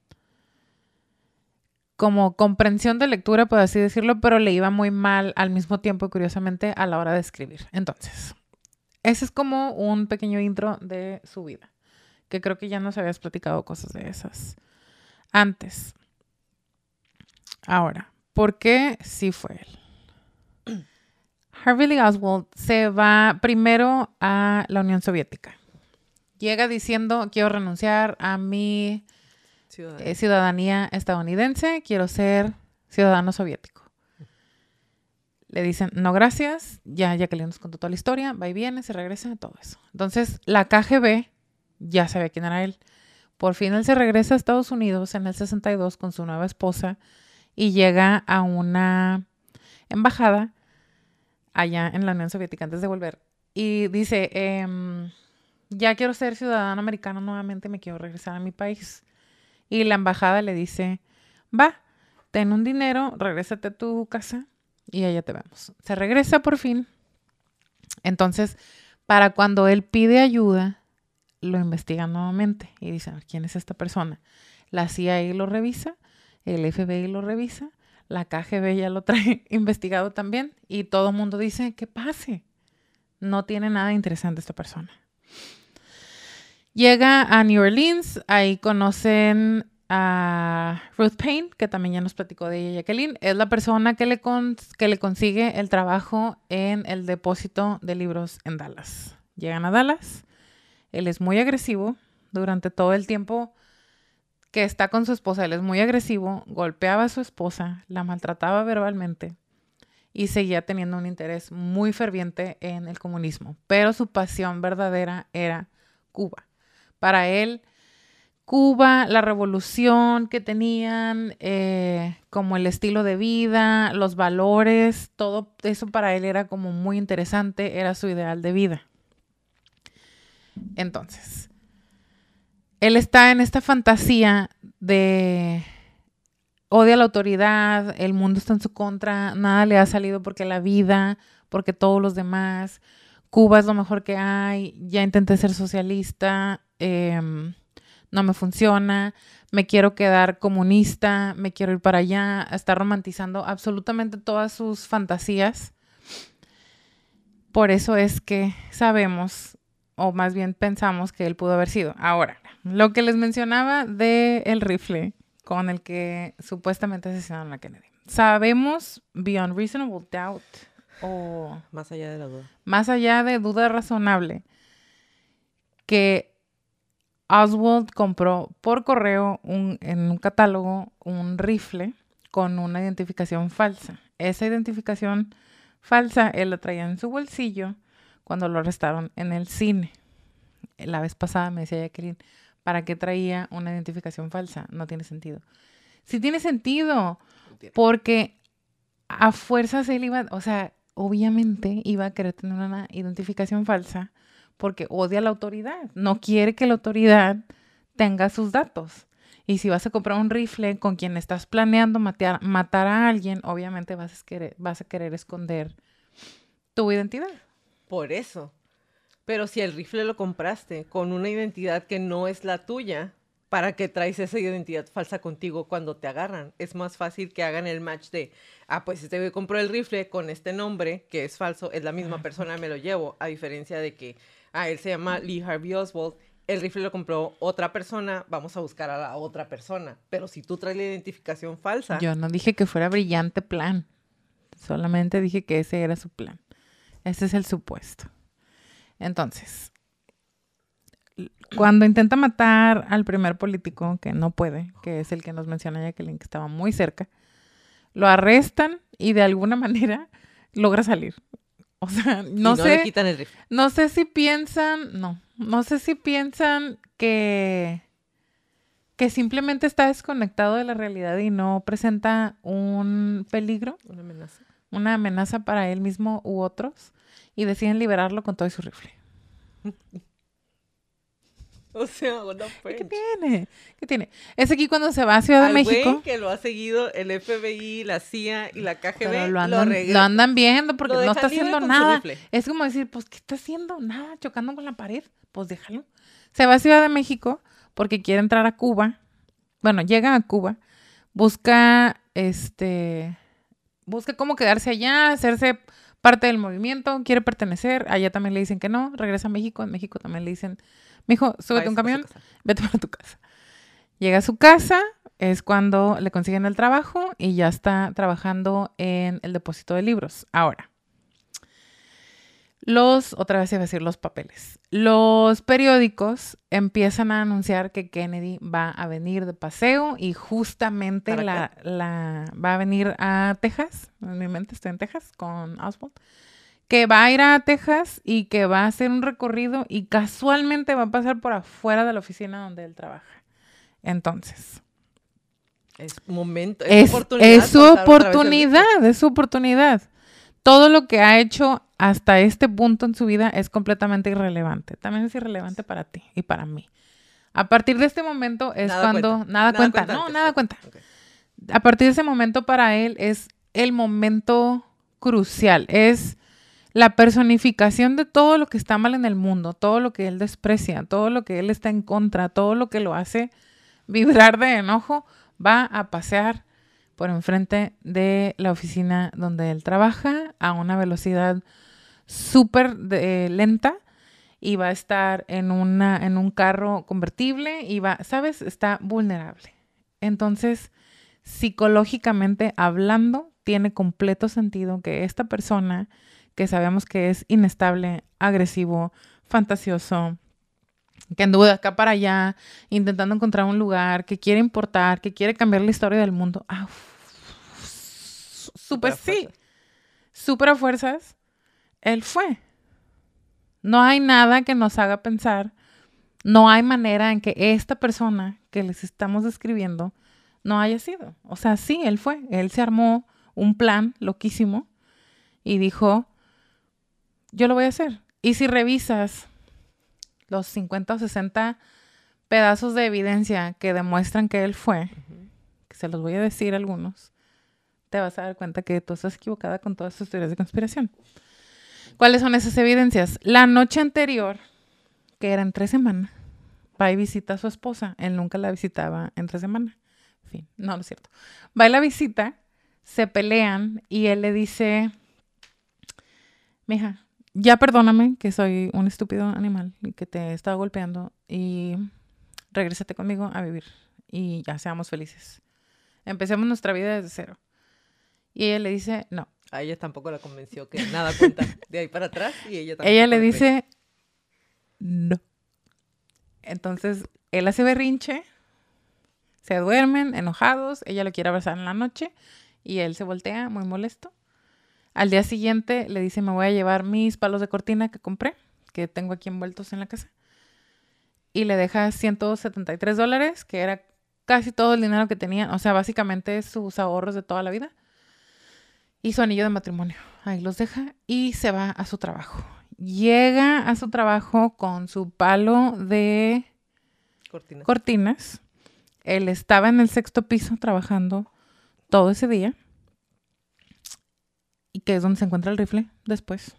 como comprensión de lectura, por así decirlo, pero le iba muy mal al mismo tiempo, curiosamente, a la hora de escribir. Entonces, ese es como un pequeño intro de su vida, que creo que ya nos habías platicado cosas de esas antes. Ahora, ¿por qué sí fue él? Harvey Lee Oswald se va primero a la Unión Soviética. Llega diciendo, quiero renunciar a mi ciudadanía, eh, ciudadanía estadounidense, quiero ser ciudadano soviético. Le dicen, no gracias, ya Jacqueline nos contó toda la historia, va y viene, se regresa, todo eso. Entonces, la K G B ya sabía quién era él. Por fin él se regresa a Estados Unidos en el sesenta y dos con su nueva esposa y llega a una embajada allá en la Unión Soviética antes de volver. Y dice, eh, ya quiero ser ciudadano americano nuevamente, me quiero regresar a mi país. Y la embajada le dice, va, ten un dinero, regrésate a tu casa y allá te vemos. Se regresa por fin. Entonces, para cuando él pide ayuda, lo investigan nuevamente y dicen, ¿quién es esta persona? La C I A lo revisa, el F B I lo revisa, la K G B ya lo trae investigado también y todo el mundo dice, que pase. No tiene nada interesante esta persona. Llega a New Orleans, ahí conocen a Ruth Payne, que también ya nos platicó de ella, Jacqueline. Es la persona que le, con, que le consigue el trabajo en el depósito de libros en Dallas. Llegan a Dallas, él es muy agresivo durante todo el tiempo que está con su esposa, él es muy agresivo, golpeaba a su esposa, la maltrataba verbalmente y seguía teniendo un interés muy ferviente en el comunismo. Pero su pasión verdadera era Cuba. Para él, Cuba, la revolución que tenían, eh, como el estilo de vida, los valores, todo eso para él era como muy interesante, era su ideal de vida. Entonces, él está en esta fantasía de odia a la autoridad, el mundo está en su contra, nada le ha salido porque la vida, porque todos los demás, Cuba es lo mejor que hay, ya intenté ser socialista, eh, no me funciona, me quiero quedar comunista, me quiero ir para allá, está romantizando absolutamente todas sus fantasías. Por eso es que sabemos, o más bien pensamos que él pudo haber sido. Ahora, lo que les mencionaba del rifle con el que supuestamente asesinaron a Kennedy. Sabemos, beyond reasonable doubt, o más allá de la duda, más allá de duda razonable, que Oswald compró por correo un, en un catálogo un rifle con una identificación falsa. Esa identificación falsa él la traía en su bolsillo cuando lo arrestaron en el cine. La vez pasada me decía Jacqueline, ¿para qué traía una identificación falsa? No tiene sentido. Sí tiene sentido, porque a fuerzas él iba, o sea, obviamente iba a querer tener una identificación falsa porque odia a la autoridad, no quiere que la autoridad tenga sus datos. Y si vas a comprar un rifle con quien estás planeando matar, matar a alguien, obviamente vas a, querer, vas a querer esconder tu identidad. Por eso. Pero si el rifle lo compraste con una identidad que no es la tuya, ¿para qué traes esa identidad falsa contigo cuando te agarran? Es más fácil que hagan el match de, ah, pues este güey compró el rifle con este nombre, que es falso, es la misma persona, me lo llevo. A diferencia de que, ah, él se llama Lee Harvey Oswald, el rifle lo compró otra persona, vamos a buscar a la otra persona. Pero si tú traes la identificación falsa... Yo no dije que fuera brillante plan. Solamente dije que ese era su plan. Ese es el supuesto. Entonces, cuando intenta matar al primer político, que no puede, que es el que nos menciona Jacqueline, que estaba muy cerca, lo arrestan y de alguna manera logra salir. O sea, no, no sé. Le quitan el rifle. No sé si piensan, no, no sé si piensan que, que simplemente está desconectado de la realidad y no presenta un peligro. Una amenaza. Una amenaza para él mismo u otros. Y deciden liberarlo con todo y su rifle. O sea, what the ¿Qué tiene? ¿Qué tiene? Es aquí cuando se va a Ciudad de Al México. güey que lo ha seguido el F B I, la C I A y la K G B. Pero lo lo, andan, reg- lo andan viendo porque lo no dejan está libre haciendo con su nada. rifle. Es como decir, pues, ¿qué está haciendo? Nada, chocando con la pared. Pues déjalo. Se va a Ciudad de México porque quiere entrar a Cuba. Bueno, llega a Cuba. Busca, este... Busca cómo quedarse allá, hacerse parte del movimiento, quiere pertenecer. Allá también le dicen que no. Regresa a México. En México también le dicen, mijo, súbete a un camión, vete para tu casa. Llega a su casa, es cuando le consiguen el trabajo y ya está trabajando en el depósito de libros. Ahora, los, otra vez iba a decir los papeles, los periódicos empiezan a anunciar que Kennedy va a venir de paseo y justamente la, la, va a venir a Texas. En mi mente estoy en Texas con Oswald. Que va a ir a Texas y que va a hacer un recorrido y casualmente va a pasar por afuera de la oficina donde él trabaja. Entonces, es momento, es, es oportunidad. Es su oportunidad, es su oportunidad. Todo lo que ha hecho hasta este punto en su vida es completamente irrelevante. También es irrelevante para ti y para mí. A partir de este momento es nada cuando... Cuenta. Nada, nada cuenta. cuenta. No, antes. nada cuenta. Okay. A partir de ese momento para él es el momento crucial. Es la personificación de todo lo que está mal en el mundo, todo lo que él desprecia, todo lo que él está en contra, todo lo que lo hace vibrar de enojo, va a pasear por enfrente de la oficina donde él trabaja a una velocidad súper eh, lenta y va a estar en, una, en un carro convertible y va, ¿sabes? Está vulnerable. Entonces, psicológicamente hablando, tiene completo sentido que esta persona que sabemos que es inestable, agresivo, fantasioso, que anduvo de acá para allá, intentando encontrar un lugar, que quiere importar, que quiere cambiar la historia del mundo. Ah, súper sí, súper a fuerzas, él fue. No hay nada que nos haga pensar, no hay manera en que esta persona que les estamos describiendo no haya sido. O sea, sí, él fue. Él se armó un plan loquísimo y dijo, yo lo voy a hacer. Y si revisas los cincuenta o sesenta pedazos de evidencia que demuestran que él fue, uh-huh. que se los voy a decir algunos, te vas a dar cuenta que tú estás equivocada con todas tus teorías de conspiración. ¿Cuáles son esas evidencias? La noche anterior, que era entre semana, va y visita a su esposa. Él nunca la visitaba entre semana. En fin, no, no es cierto. Va y la visita, se pelean y él le dice, mija, ya perdóname que soy un estúpido animal y que te he estado golpeando y regrésate conmigo a vivir y ya seamos felices. Empecemos nuestra vida desde cero. Y ella le dice, no. A ella tampoco la convenció que nada cuenta de ahí para atrás y ella tampoco. Ella le dice, no. Entonces, él hace berrinche, se duermen enojados, ella lo quiere abrazar en la noche y él se voltea muy molesto. Al día siguiente le dice, me voy a llevar mis palos de cortina que compré, que tengo aquí envueltos en la casa. Y le deja ciento setenta y tres dólares, que era casi todo el dinero que tenía. O sea, básicamente sus ahorros de toda la vida. Y su anillo de matrimonio. Ahí los deja y se va a su trabajo. Llega a su trabajo con su palo de cortinas. cortinas. Él estaba en el sexto piso trabajando todo ese día. Y que es donde se encuentra el rifle después.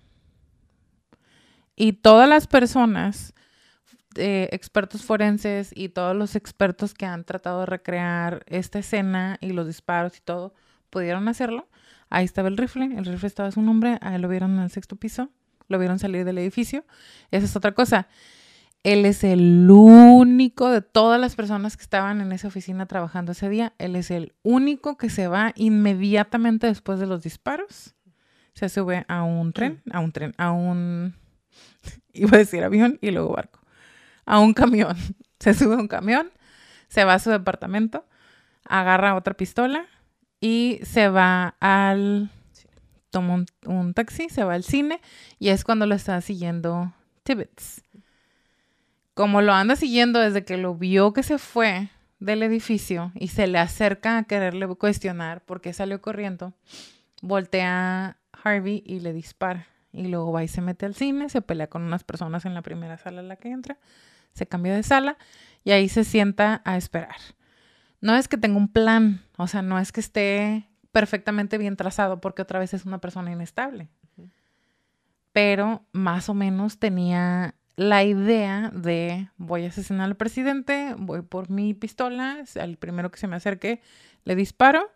Y todas las personas, eh, expertos forenses y todos los expertos que han tratado de recrear esta escena y los disparos y todo, pudieron hacerlo. Ahí estaba el rifle, el rifle estaba a su nombre, ahí lo vieron en el sexto piso, lo vieron salir del edificio. Esa es otra cosa. Él es el único de todas las personas que estaban en esa oficina trabajando ese día. Él es el único que se va inmediatamente después de los disparos. Se sube a un tren, a un tren, a un... Iba a decir avión y luego barco. A un camión. Se sube a un camión, se va a su departamento, agarra otra pistola y se va al... Toma un, un taxi, se va al cine y es cuando lo está siguiendo Tibbets. Como lo anda siguiendo desde que lo vio que se fue del edificio y se le acerca a quererle cuestionar por qué salió corriendo, voltea a Harvey y le dispara. Y luego va y se mete al cine, se pelea con unas personas en la primera sala en la que entra, se cambia de sala y ahí se sienta a esperar. No es que tenga un plan, o sea, no es que esté perfectamente bien trazado porque otra vez es una persona inestable. Uh-huh. Pero más o menos tenía la idea de voy a asesinar al presidente, voy por mi pistola, al primero que se me acerque le disparo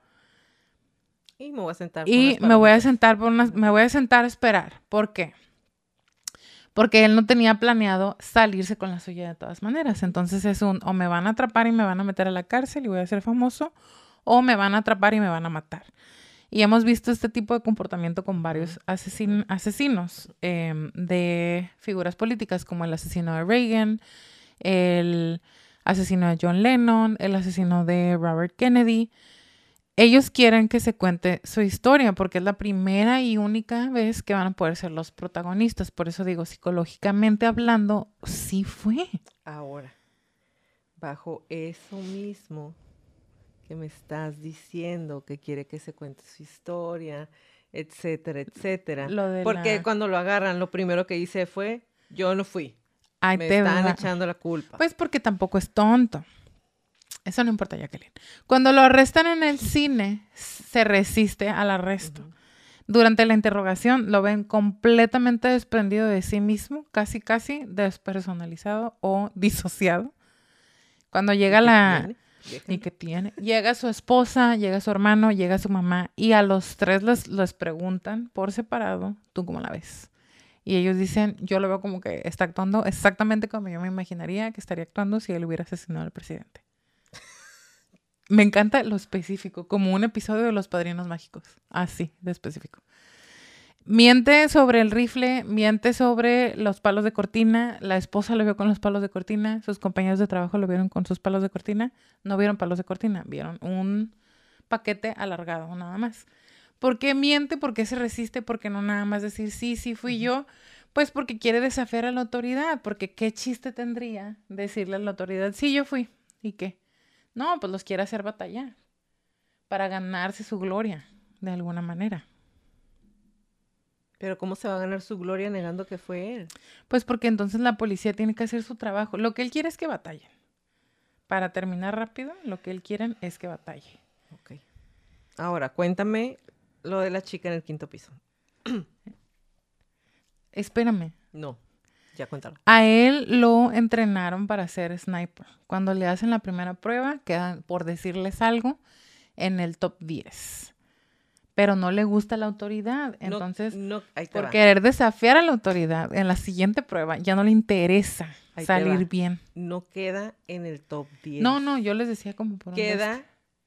y me voy a sentar y me voy a sentar por unas, me voy a sentar a esperar. ¿Por qué? Porque él no tenía planeado salirse con la suya de todas maneras. Entonces es un o me van a atrapar y me van a meter a la cárcel y voy a ser famoso, o me van a atrapar y me van a matar. Y hemos visto este tipo de comportamiento con varios asesin- asesinos eh, de figuras políticas, como el asesino de Reagan, el asesino de John Lennon, el asesino de Robert Kennedy. Ellos quieren que se cuente su historia porque es la primera y única vez que van a poder ser los protagonistas. Por eso digo, psicológicamente hablando, sí fue. Ahora, bajo eso mismo que me estás diciendo, que quiere que se cuente su historia, etcétera, etcétera. Lo de Porque la... cuando lo agarran, lo primero que hice fue, yo no fui. Ahí me te están va. echando la culpa. Pues porque tampoco es tonto. Eso no importa, Jacqueline. Cuando lo arrestan en el cine, se resiste al arresto. Uh-huh. Durante la interrogación lo ven completamente desprendido de sí mismo, casi casi despersonalizado o disociado. Cuando llega la... Tiene? ¿Y qué tiene? Llega su esposa, llega su hermano, llega su mamá y a los tres les, les preguntan por separado, ¿tú cómo la ves? Y ellos dicen, yo lo veo como que está actuando exactamente como yo me imaginaría que estaría actuando si él hubiera asesinado al presidente. Me encanta lo específico, como un episodio de Los Padrinos Mágicos. Así, de específico. Miente sobre el rifle, miente sobre los palos de cortina. La esposa lo vio con los palos de cortina. Sus compañeros de trabajo lo vieron con sus palos de cortina. No vieron palos de cortina, vieron un paquete alargado, nada más. ¿Por qué miente? ¿Por qué se resiste? ¿Por qué no nada más decir sí, sí fui yo? Pues porque quiere desafiar a la autoridad. Porque qué chiste tendría decirle a la autoridad, sí, yo fui. ¿Y qué? No, pues los quiere hacer batallar para ganarse su gloria, de alguna manera. Pero ¿cómo se va a ganar su gloria negando que fue él? Pues porque entonces la policía tiene que hacer su trabajo. Lo que él quiere es que batallen. Para terminar rápido, lo que él quiere es que batalle. Ok. Ahora, cuéntame lo de la chica en el quinto piso. Espérame. No, ya cuéntalo. A él lo entrenaron para ser sniper. Cuando le hacen la primera prueba, quedan, por decirles algo, en el top diez. Pero no le gusta la autoridad. Entonces, no, no, por va. querer desafiar a la autoridad en la siguiente prueba, ya no le interesa ahí salir bien. No queda en el top diez. No, no, yo les decía como por un Queda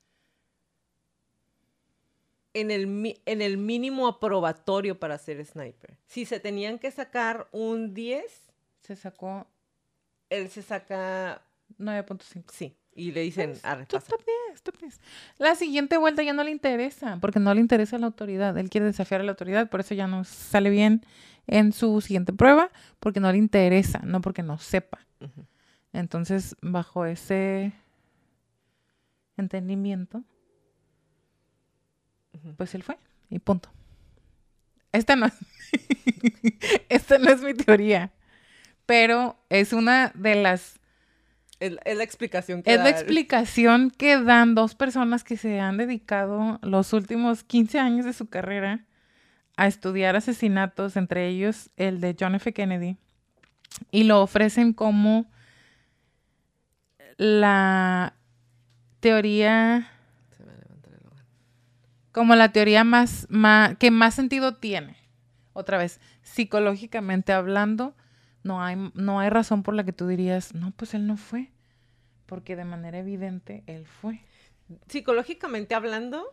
en el, en el mínimo aprobatorio para ser sniper. Si se tenían que sacar un diez, se sacó... Él se saca... nueve punto cinco. Sí. Y le dicen, arre, pasa. Top diez, top diez. La siguiente vuelta ya no le interesa, porque no le interesa la autoridad. Él quiere desafiar a la autoridad, por eso ya no sale bien en su siguiente prueba, porque no le interesa, no porque no sepa. Uh-huh. Entonces, bajo ese entendimiento, uh-huh, pues él fue, y punto. Esta no es, esta no es mi teoría, pero es una de las... Es, es la explicación que Es da. la explicación que dan dos personas que se han dedicado los últimos quince años de su carrera a estudiar asesinatos, entre ellos el de John F. Kennedy, y lo ofrecen como la teoría, se me levanta el hogar. Como la teoría más, más, que más sentido tiene, otra vez, psicológicamente hablando, no hay, no hay razón por la que tú dirías, no, pues él no fue. Porque de manera evidente él fue. Psicológicamente hablando,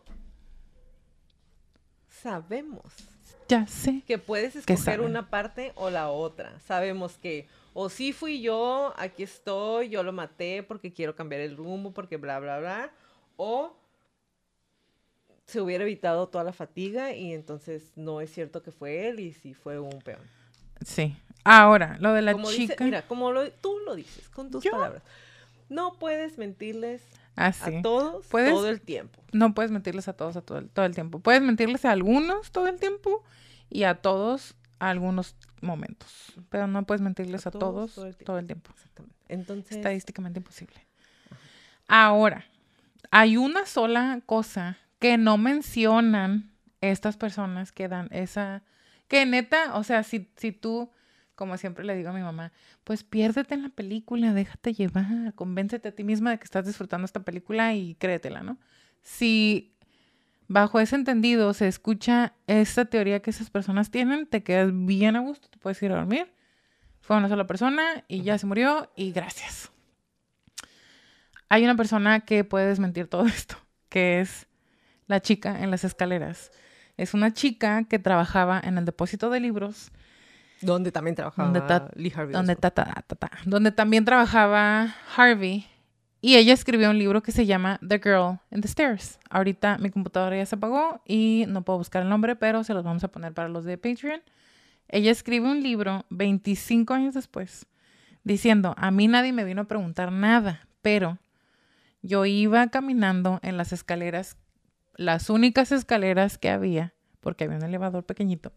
sabemos. Ya sé. Que puedes escoger una parte o la otra. Sabemos que o sí fui yo, aquí estoy, yo lo maté porque quiero cambiar el rumbo, porque bla, bla, bla. O se hubiera evitado toda la fatiga y entonces no es cierto que fue él y sí fue un peón. Sí. Ahora, lo de la como chica... Dice, mira, como lo, tú lo dices, con tus ¿Yo? palabras. No puedes mentirles ah, sí. a todos ¿Puedes? todo el tiempo. No puedes mentirles a todos a todo el, todo el tiempo. Puedes mentirles a algunos todo el tiempo y a todos a algunos momentos. Pero no puedes mentirles a, a todos, todos todo, el todo el tiempo. Exactamente. Entonces... Estadísticamente imposible. Ahora, hay una sola cosa que no mencionan estas personas que dan esa... Que neta, o sea, si, si tú, como siempre le digo a mi mamá, pues piérdete en la película, déjate llevar, convéncete a ti misma de que estás disfrutando esta película y créetela, ¿no? Si bajo ese entendido se escucha esta teoría que esas personas tienen, te quedas bien a gusto, te puedes ir a dormir. Fue una sola persona y ya se murió y gracias. Hay una persona que puede desmentir todo esto, que es la chica en las escaleras. Es una chica que trabajaba en el depósito de libros. Donde también trabajaba donde ta, Lee Harvey donde, ta, ta, ta, ta, donde también trabajaba Harvey. Y ella escribió un libro que se llama The Girl in the Stairs. Ahorita mi computadora ya se apagó y no puedo buscar el nombre, pero se los vamos a poner para los de Patreon. Ella escribe un libro veinticinco años después diciendo, a mí nadie me vino a preguntar nada, pero yo iba caminando en las escaleras, las únicas escaleras que había, porque había un elevador pequeñito.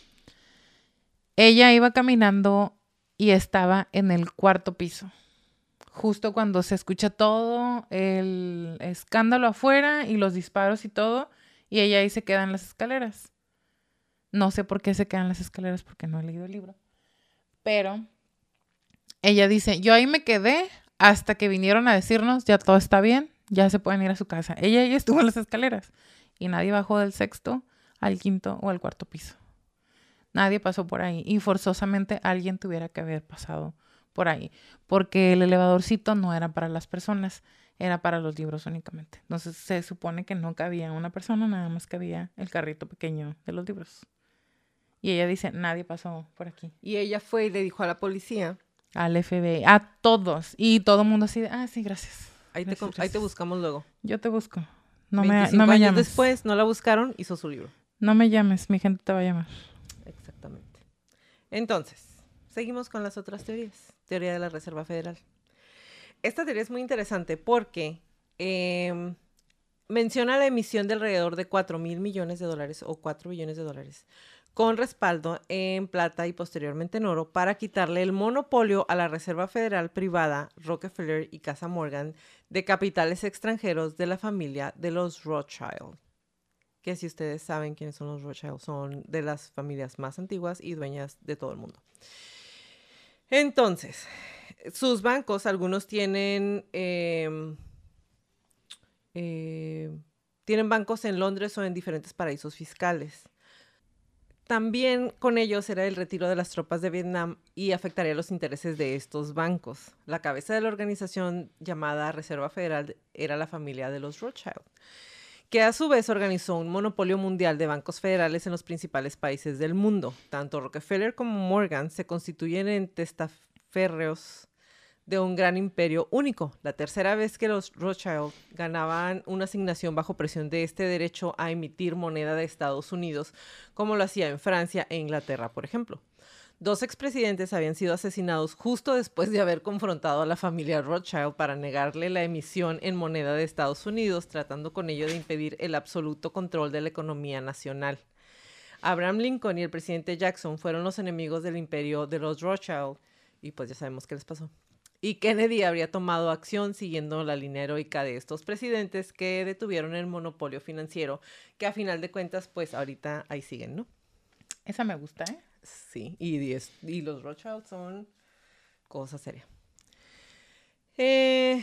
Ella iba caminando y estaba en el cuarto piso. Justo cuando se escucha todo el escándalo afuera y los disparos y todo, y ella ahí se queda en las escaleras. No sé por qué se queda en las escaleras porque no he leído el libro. Pero ella dice, yo ahí me quedé hasta que vinieron a decirnos, ya todo está bien, ya se pueden ir a su casa. Ella, ella estuvo en las escaleras y nadie bajó del sexto al quinto o al cuarto piso. Nadie pasó por ahí y forzosamente alguien tuviera que haber pasado por ahí, porque el elevadorcito no era para las personas, era para los libros únicamente. Entonces se supone que no cabía una persona, nada más cabía el carrito pequeño de los libros. Y ella dice, nadie pasó por aquí. Y ella fue y le dijo a la policía. Al F B I, a todos. Y todo el mundo así de, ah, sí, gracias. Ahí, gracias, te, gracias. ahí te buscamos luego. Yo te busco. No me, veinticinco no me años llames. después, no la buscaron, hizo su libro. No me llames, mi gente te va a llamar. Exactamente. Entonces, seguimos con las otras teorías. Teoría de la Reserva Federal. Esta teoría es muy interesante porque eh, menciona la emisión de alrededor de cuatro mil millones de dólares o cuatro billones de dólares con respaldo en plata y posteriormente en oro para quitarle el monopolio a la Reserva Federal privada Rockefeller y Casa Morgan de capitales extranjeros de la familia de los Rothschild. Que si ustedes saben quiénes son los Rothschild, son de las familias más antiguas y dueñas de todo el mundo. Entonces, sus bancos, algunos tienen, eh, eh, tienen bancos en Londres o en diferentes paraísos fiscales. También con ellos era el retiro de las tropas de Vietnam y afectaría los intereses de estos bancos. La cabeza de la organización llamada Reserva Federal era la familia de los Rothschild, que a su vez organizó un monopolio mundial de bancos federales en los principales países del mundo. Tanto Rockefeller como Morgan se constituyen en testaferros de un gran imperio único. La tercera vez que los Rothschild ganaban una asignación bajo presión de este derecho a emitir moneda de Estados Unidos, como lo hacía en Francia e Inglaterra, por ejemplo. Dos expresidentes habían sido asesinados justo después de haber confrontado a la familia Rothschild para negarle la emisión en moneda de Estados Unidos, tratando con ello de impedir el absoluto control de la economía nacional. Abraham Lincoln y el presidente Jackson fueron los enemigos del imperio de los Rothschild, y pues ya sabemos qué les pasó. Y Kennedy habría tomado acción siguiendo la línea heroica de estos presidentes que detuvieron el monopolio financiero, que a final de cuentas, pues ahorita ahí siguen, ¿no? Esa me gusta, ¿eh? Sí, y, diez, y los Rothschild son cosa seria. Eh,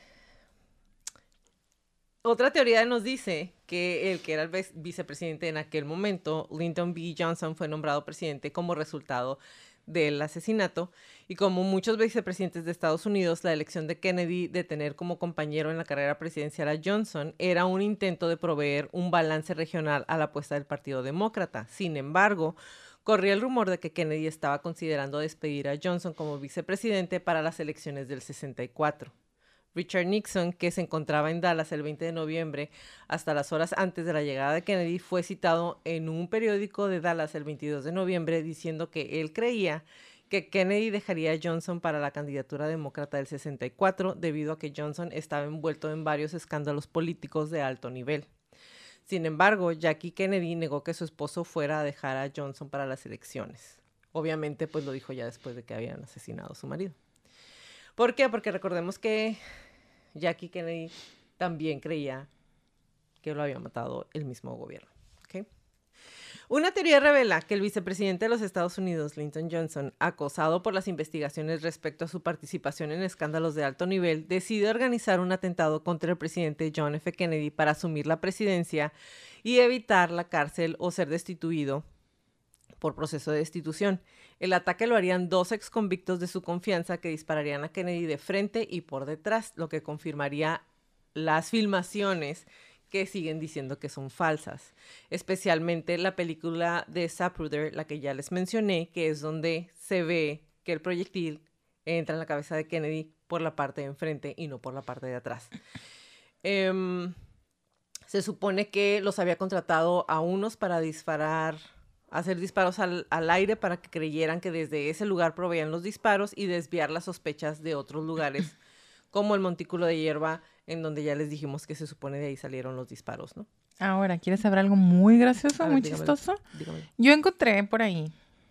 otra teoría nos dice que el que era el vicepresidente en aquel momento, Lyndon B. Johnson, fue nombrado presidente como resultado del asesinato, y como muchos vicepresidentes de Estados Unidos, la elección de Kennedy de tener como compañero en la carrera presidencial a Johnson era un intento de proveer un balance regional a la apuesta del Partido Demócrata. Sin embargo, corría el rumor de que Kennedy estaba considerando despedir a Johnson como vicepresidente para las elecciones del sesenta y cuatro. Richard Nixon, que se encontraba en Dallas el veinte de noviembre, hasta las horas antes de la llegada de Kennedy, fue citado en un periódico de Dallas el veintidós de noviembre diciendo que él creía que Kennedy dejaría a Johnson para la candidatura demócrata del sesenta y cuatro debido a que Johnson estaba envuelto en varios escándalos políticos de alto nivel. Sin embargo, Jackie Kennedy negó que su esposo fuera a dejar a Johnson para las elecciones. Obviamente, pues lo dijo ya después de que habían asesinado a su marido. ¿Por qué? Porque recordemos que Jackie Kennedy también creía que lo había matado el mismo gobierno. ¿Okay? Una teoría revela que el vicepresidente de los Estados Unidos, Lyndon Johnson, acosado por las investigaciones respecto a su participación en escándalos de alto nivel, decidió organizar un atentado contra el presidente John F. Kennedy para asumir la presidencia y evitar la cárcel o ser destituido por proceso de destitución. El ataque lo harían dos exconvictos de su confianza que dispararían a Kennedy de frente y por detrás, lo que confirmaría las filmaciones que siguen diciendo que son falsas. Especialmente la película de Zapruder, la que ya les mencioné, que es donde se ve que el proyectil entra en la cabeza de Kennedy por la parte de enfrente y no por la parte de atrás. Um, se supone que los había contratado a unos para disparar... hacer disparos al, al aire para que creyeran que desde ese lugar proveían los disparos y desviar las sospechas de otros lugares, como el montículo de hierba, en donde ya les dijimos que se supone de ahí salieron los disparos, ¿no? Ahora, ¿quieres saber algo muy gracioso, A ver, muy dígamelo, chistoso? dígamelo. Yo encontré por ahí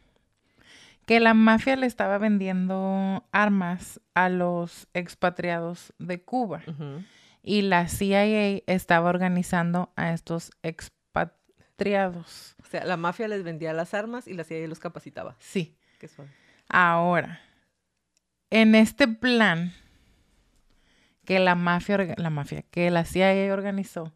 que la mafia le estaba vendiendo armas a los expatriados de Cuba. Uh-huh. Y la C I A estaba organizando a estos expatriados. O sea, la mafia les vendía las armas y la C I A los capacitaba. Sí. Qué suave. Ahora, en este plan que la mafia, la mafia, que la C I A organizó.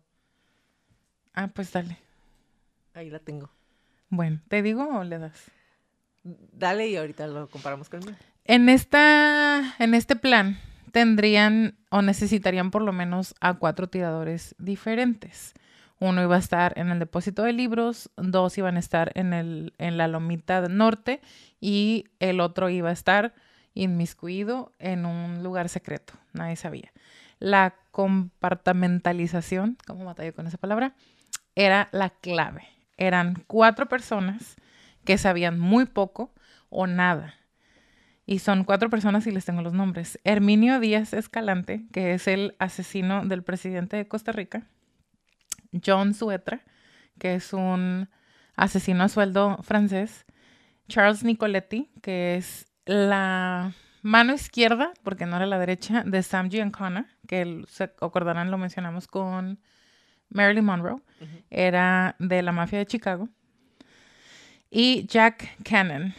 Ah, pues dale. Ahí la tengo. Bueno, ¿te digo o le das? Dale y ahorita lo comparamos con el mío. En esta, en este plan tendrían o necesitarían por lo menos a cuatro tiradores diferentes. Uno iba a estar en el depósito de libros, dos iban a estar en, el, en la lomita norte y el otro iba a estar inmiscuido en un lugar secreto. Nadie sabía. La compartamentalización, ¿cómo batallo con esa palabra? Era la clave. Eran cuatro personas que sabían muy poco o nada. Y son cuatro personas y les tengo los nombres. Herminio Díaz Escalante, que es el asesino del presidente de Costa Rica. John Suetra, que es un asesino a sueldo francés. Charles Nicoletti, que es la mano izquierda, porque no era la derecha, de Sam Giancana, que se acordarán, lo mencionamos con Marilyn Monroe. Uh-huh. Era de la mafia de Chicago. Y Jack Cannon,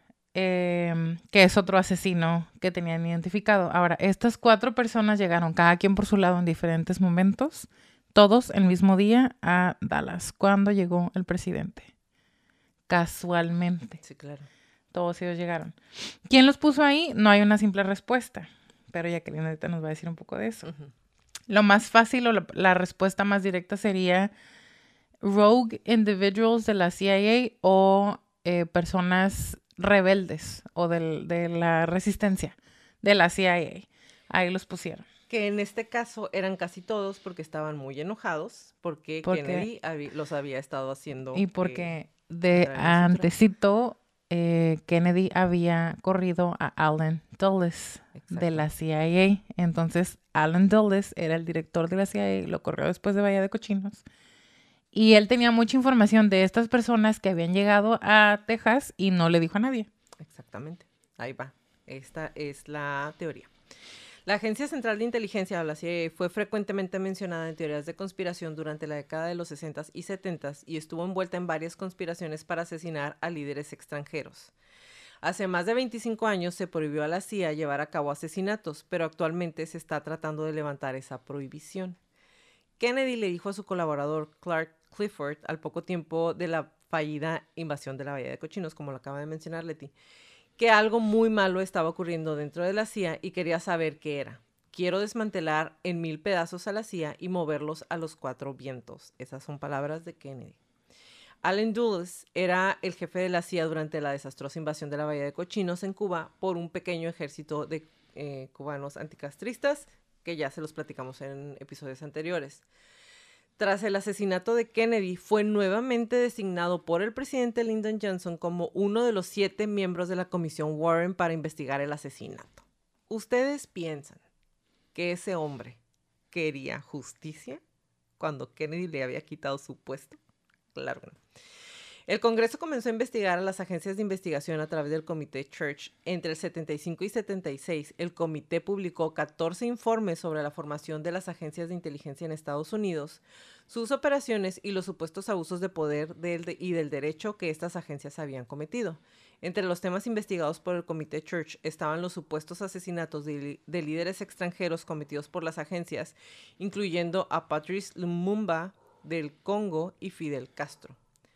eh, que es otro asesino que tenían identificado. Ahora, estas cuatro personas llegaron cada quien por su lado en diferentes momentos, todos el mismo día a Dallas, cuando llegó el presidente. Casualmente. Sí, claro. Todos ellos llegaron. ¿Quién los puso ahí? No hay una simple respuesta, pero Jacqueline ahorita nos va a decir un poco de eso. Uh-huh. Lo más fácil o la, la respuesta más directa sería rogue individuals de la C I A o eh, personas rebeldes o del, de la resistencia de la C I A. Ahí los pusieron. Que en este caso eran casi todos porque estaban muy enojados porque, porque Kennedy hab- los había estado haciendo. Y porque eh, de antecito eh, Kennedy había corrido a Allen Dulles de la C I A. Entonces Allen Dulles era el director de la C I A, lo corrió después de Bahía de Cochinos. Y él tenía mucha información de estas personas que habían llegado a Texas y no le dijo a nadie. Exactamente. Ahí va. Esta es la teoría. La Agencia Central de Inteligencia, o la C I A, fue frecuentemente mencionada en teorías de conspiración durante la década de los sesentas y setentas y estuvo envuelta en varias conspiraciones para asesinar a líderes extranjeros. Hace más de veinticinco años se prohibió a la C I A llevar a cabo asesinatos, pero actualmente se está tratando de levantar esa prohibición. Kennedy le dijo a su colaborador Clark Clifford al poco tiempo de la fallida invasión de la Bahía de Cochinos, como lo acaba de mencionar Leti, que algo muy malo estaba ocurriendo dentro de la C I A y quería saber qué era. Quiero desmantelar en mil pedazos a la C I A y moverlos a los cuatro vientos. Esas son palabras de Kennedy. Allen Dulles era el jefe de la C I A durante la desastrosa invasión de la Bahía de Cochinos en Cuba por un pequeño ejército de eh, cubanos anticastristas, que ya se los platicamos en episodios anteriores. Tras el asesinato de Kennedy, fue nuevamente designado por el presidente Lyndon Johnson como uno de los siete miembros de la Comisión Warren para investigar el asesinato. ¿Ustedes piensan que ese hombre quería justicia cuando Kennedy le había quitado su puesto? Claro que no. El Congreso comenzó a investigar a las agencias de investigación a través del Comité Church. Entre el setenta y cinco y setenta y seis, el comité publicó catorce informes sobre la formación de las agencias de inteligencia en Estados Unidos, sus operaciones y los supuestos abusos de poder del de, y del derecho que estas agencias habían cometido. Entre los temas investigados por el Comité Church estaban los supuestos asesinatos de, de líderes extranjeros cometidos por las agencias, incluyendo a Patrice Lumumba del Congo y Fidel Castro.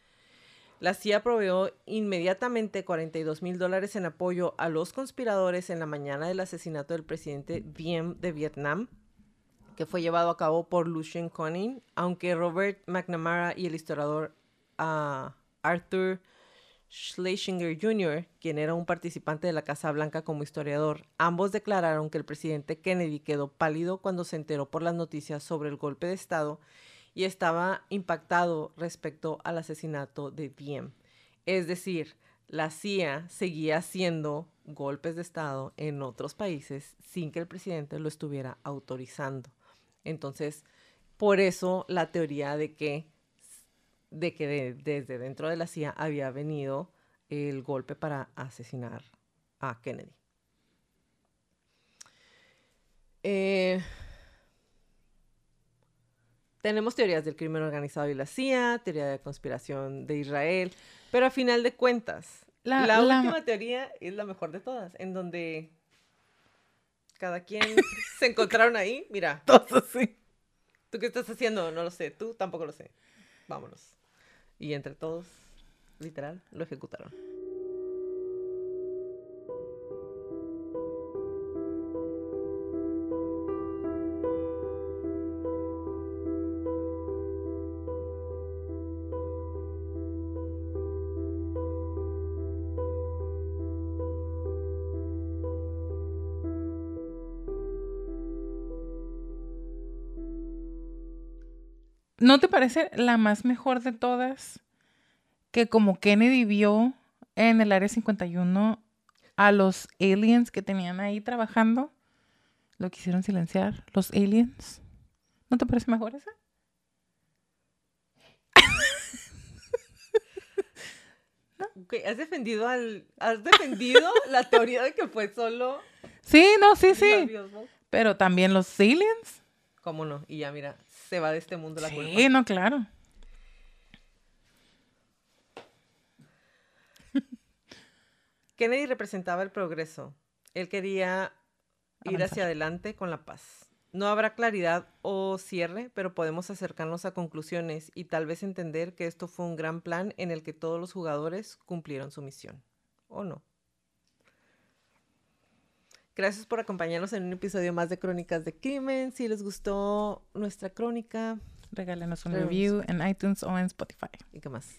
La C I A proveyó inmediatamente cuarenta y dos mil dólares en apoyo a los conspiradores en la mañana del asesinato del presidente Diem de Vietnam, que fue llevado a cabo por Lucien Conin, aunque Robert McNamara y el historiador uh, Arthur Schlesinger junior, quien era un participante de la Casa Blanca como historiador, ambos declararon que el presidente Kennedy quedó pálido cuando se enteró por las noticias sobre el golpe de Estado y estaba impactado respecto al asesinato de Diem. Es decir, la C I A seguía haciendo golpes de Estado en otros países sin que el presidente lo estuviera autorizando. Entonces, por eso la teoría de que, de que de, desde dentro de la C I A había venido el golpe para asesinar a Kennedy. Eh... Tenemos teorías del crimen organizado y la C I A, teoría de conspiración de Israel, pero a final de cuentas, la, la, la última teoría es la mejor de todas, en donde cada quien se encontraron ahí, mira. Todos así. ¿Tú qué estás haciendo? No lo sé, tú tampoco lo sé. Vámonos. Y entre todos, literal, lo ejecutaron. ¿No te parece la más mejor de todas? Que como Kennedy vio en el Área cincuenta y uno a los aliens que tenían ahí trabajando, lo quisieron silenciar, los aliens. ¿No te parece mejor esa? ¿No? Okay, ¿Has defendido al, has defendido la teoría de que fue solo? Sí, no, sí, sí. Pero también los aliens. ¿Cómo no? Y ya mira, se va de este mundo la sí, culpa. Sí, no, claro. Kennedy representaba el progreso. Él quería ir Avanzar. hacia adelante con la paz. No habrá claridad o cierre, pero podemos acercarnos a conclusiones y tal vez entender que esto fue un gran plan en el que todos los jugadores cumplieron su misión. ¿O no? Gracias por acompañarnos en un episodio más de Crónicas de Crimen. Si les gustó nuestra crónica, regálenos un review en iTunes o en Spotify. ¿Y qué más?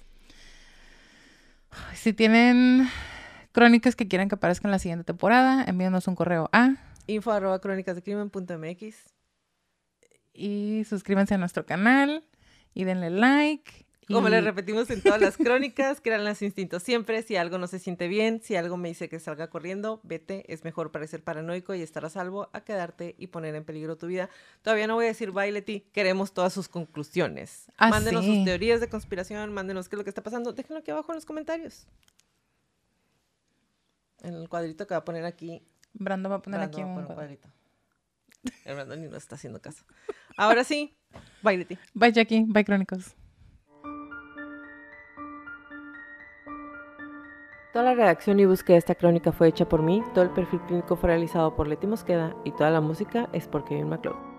Si tienen crónicas que quieran que aparezcan en la siguiente temporada, envíenos un correo a info arroba crónicasdecrimen punto mx y suscríbanse a nuestro canal y denle like. Como y... les repetimos en todas las crónicas, crean los instintos siempre. Si algo no se siente bien, si algo me dice que salga corriendo, vete. Es mejor parecer paranoico y estar a salvo a quedarte y poner en peligro tu vida. Todavía no voy a decir bye, Leti. Queremos todas sus conclusiones. Ah, mándenos sí. sus teorías de conspiración, mándenos qué es lo que está pasando. Déjenlo aquí abajo en los comentarios. En el cuadrito que va a poner aquí. Brandon va a poner Brandon aquí va a un poner cuadrito. El Brandon ni nos está haciendo caso. Ahora sí, bye, Leti. Bye, Jackie. Bye, Crónicos. Toda la redacción y búsqueda de esta crónica fue hecha por mí, todo el perfil clínico fue realizado por Leti Mosqueda y toda la música es por Kevin MacLeod.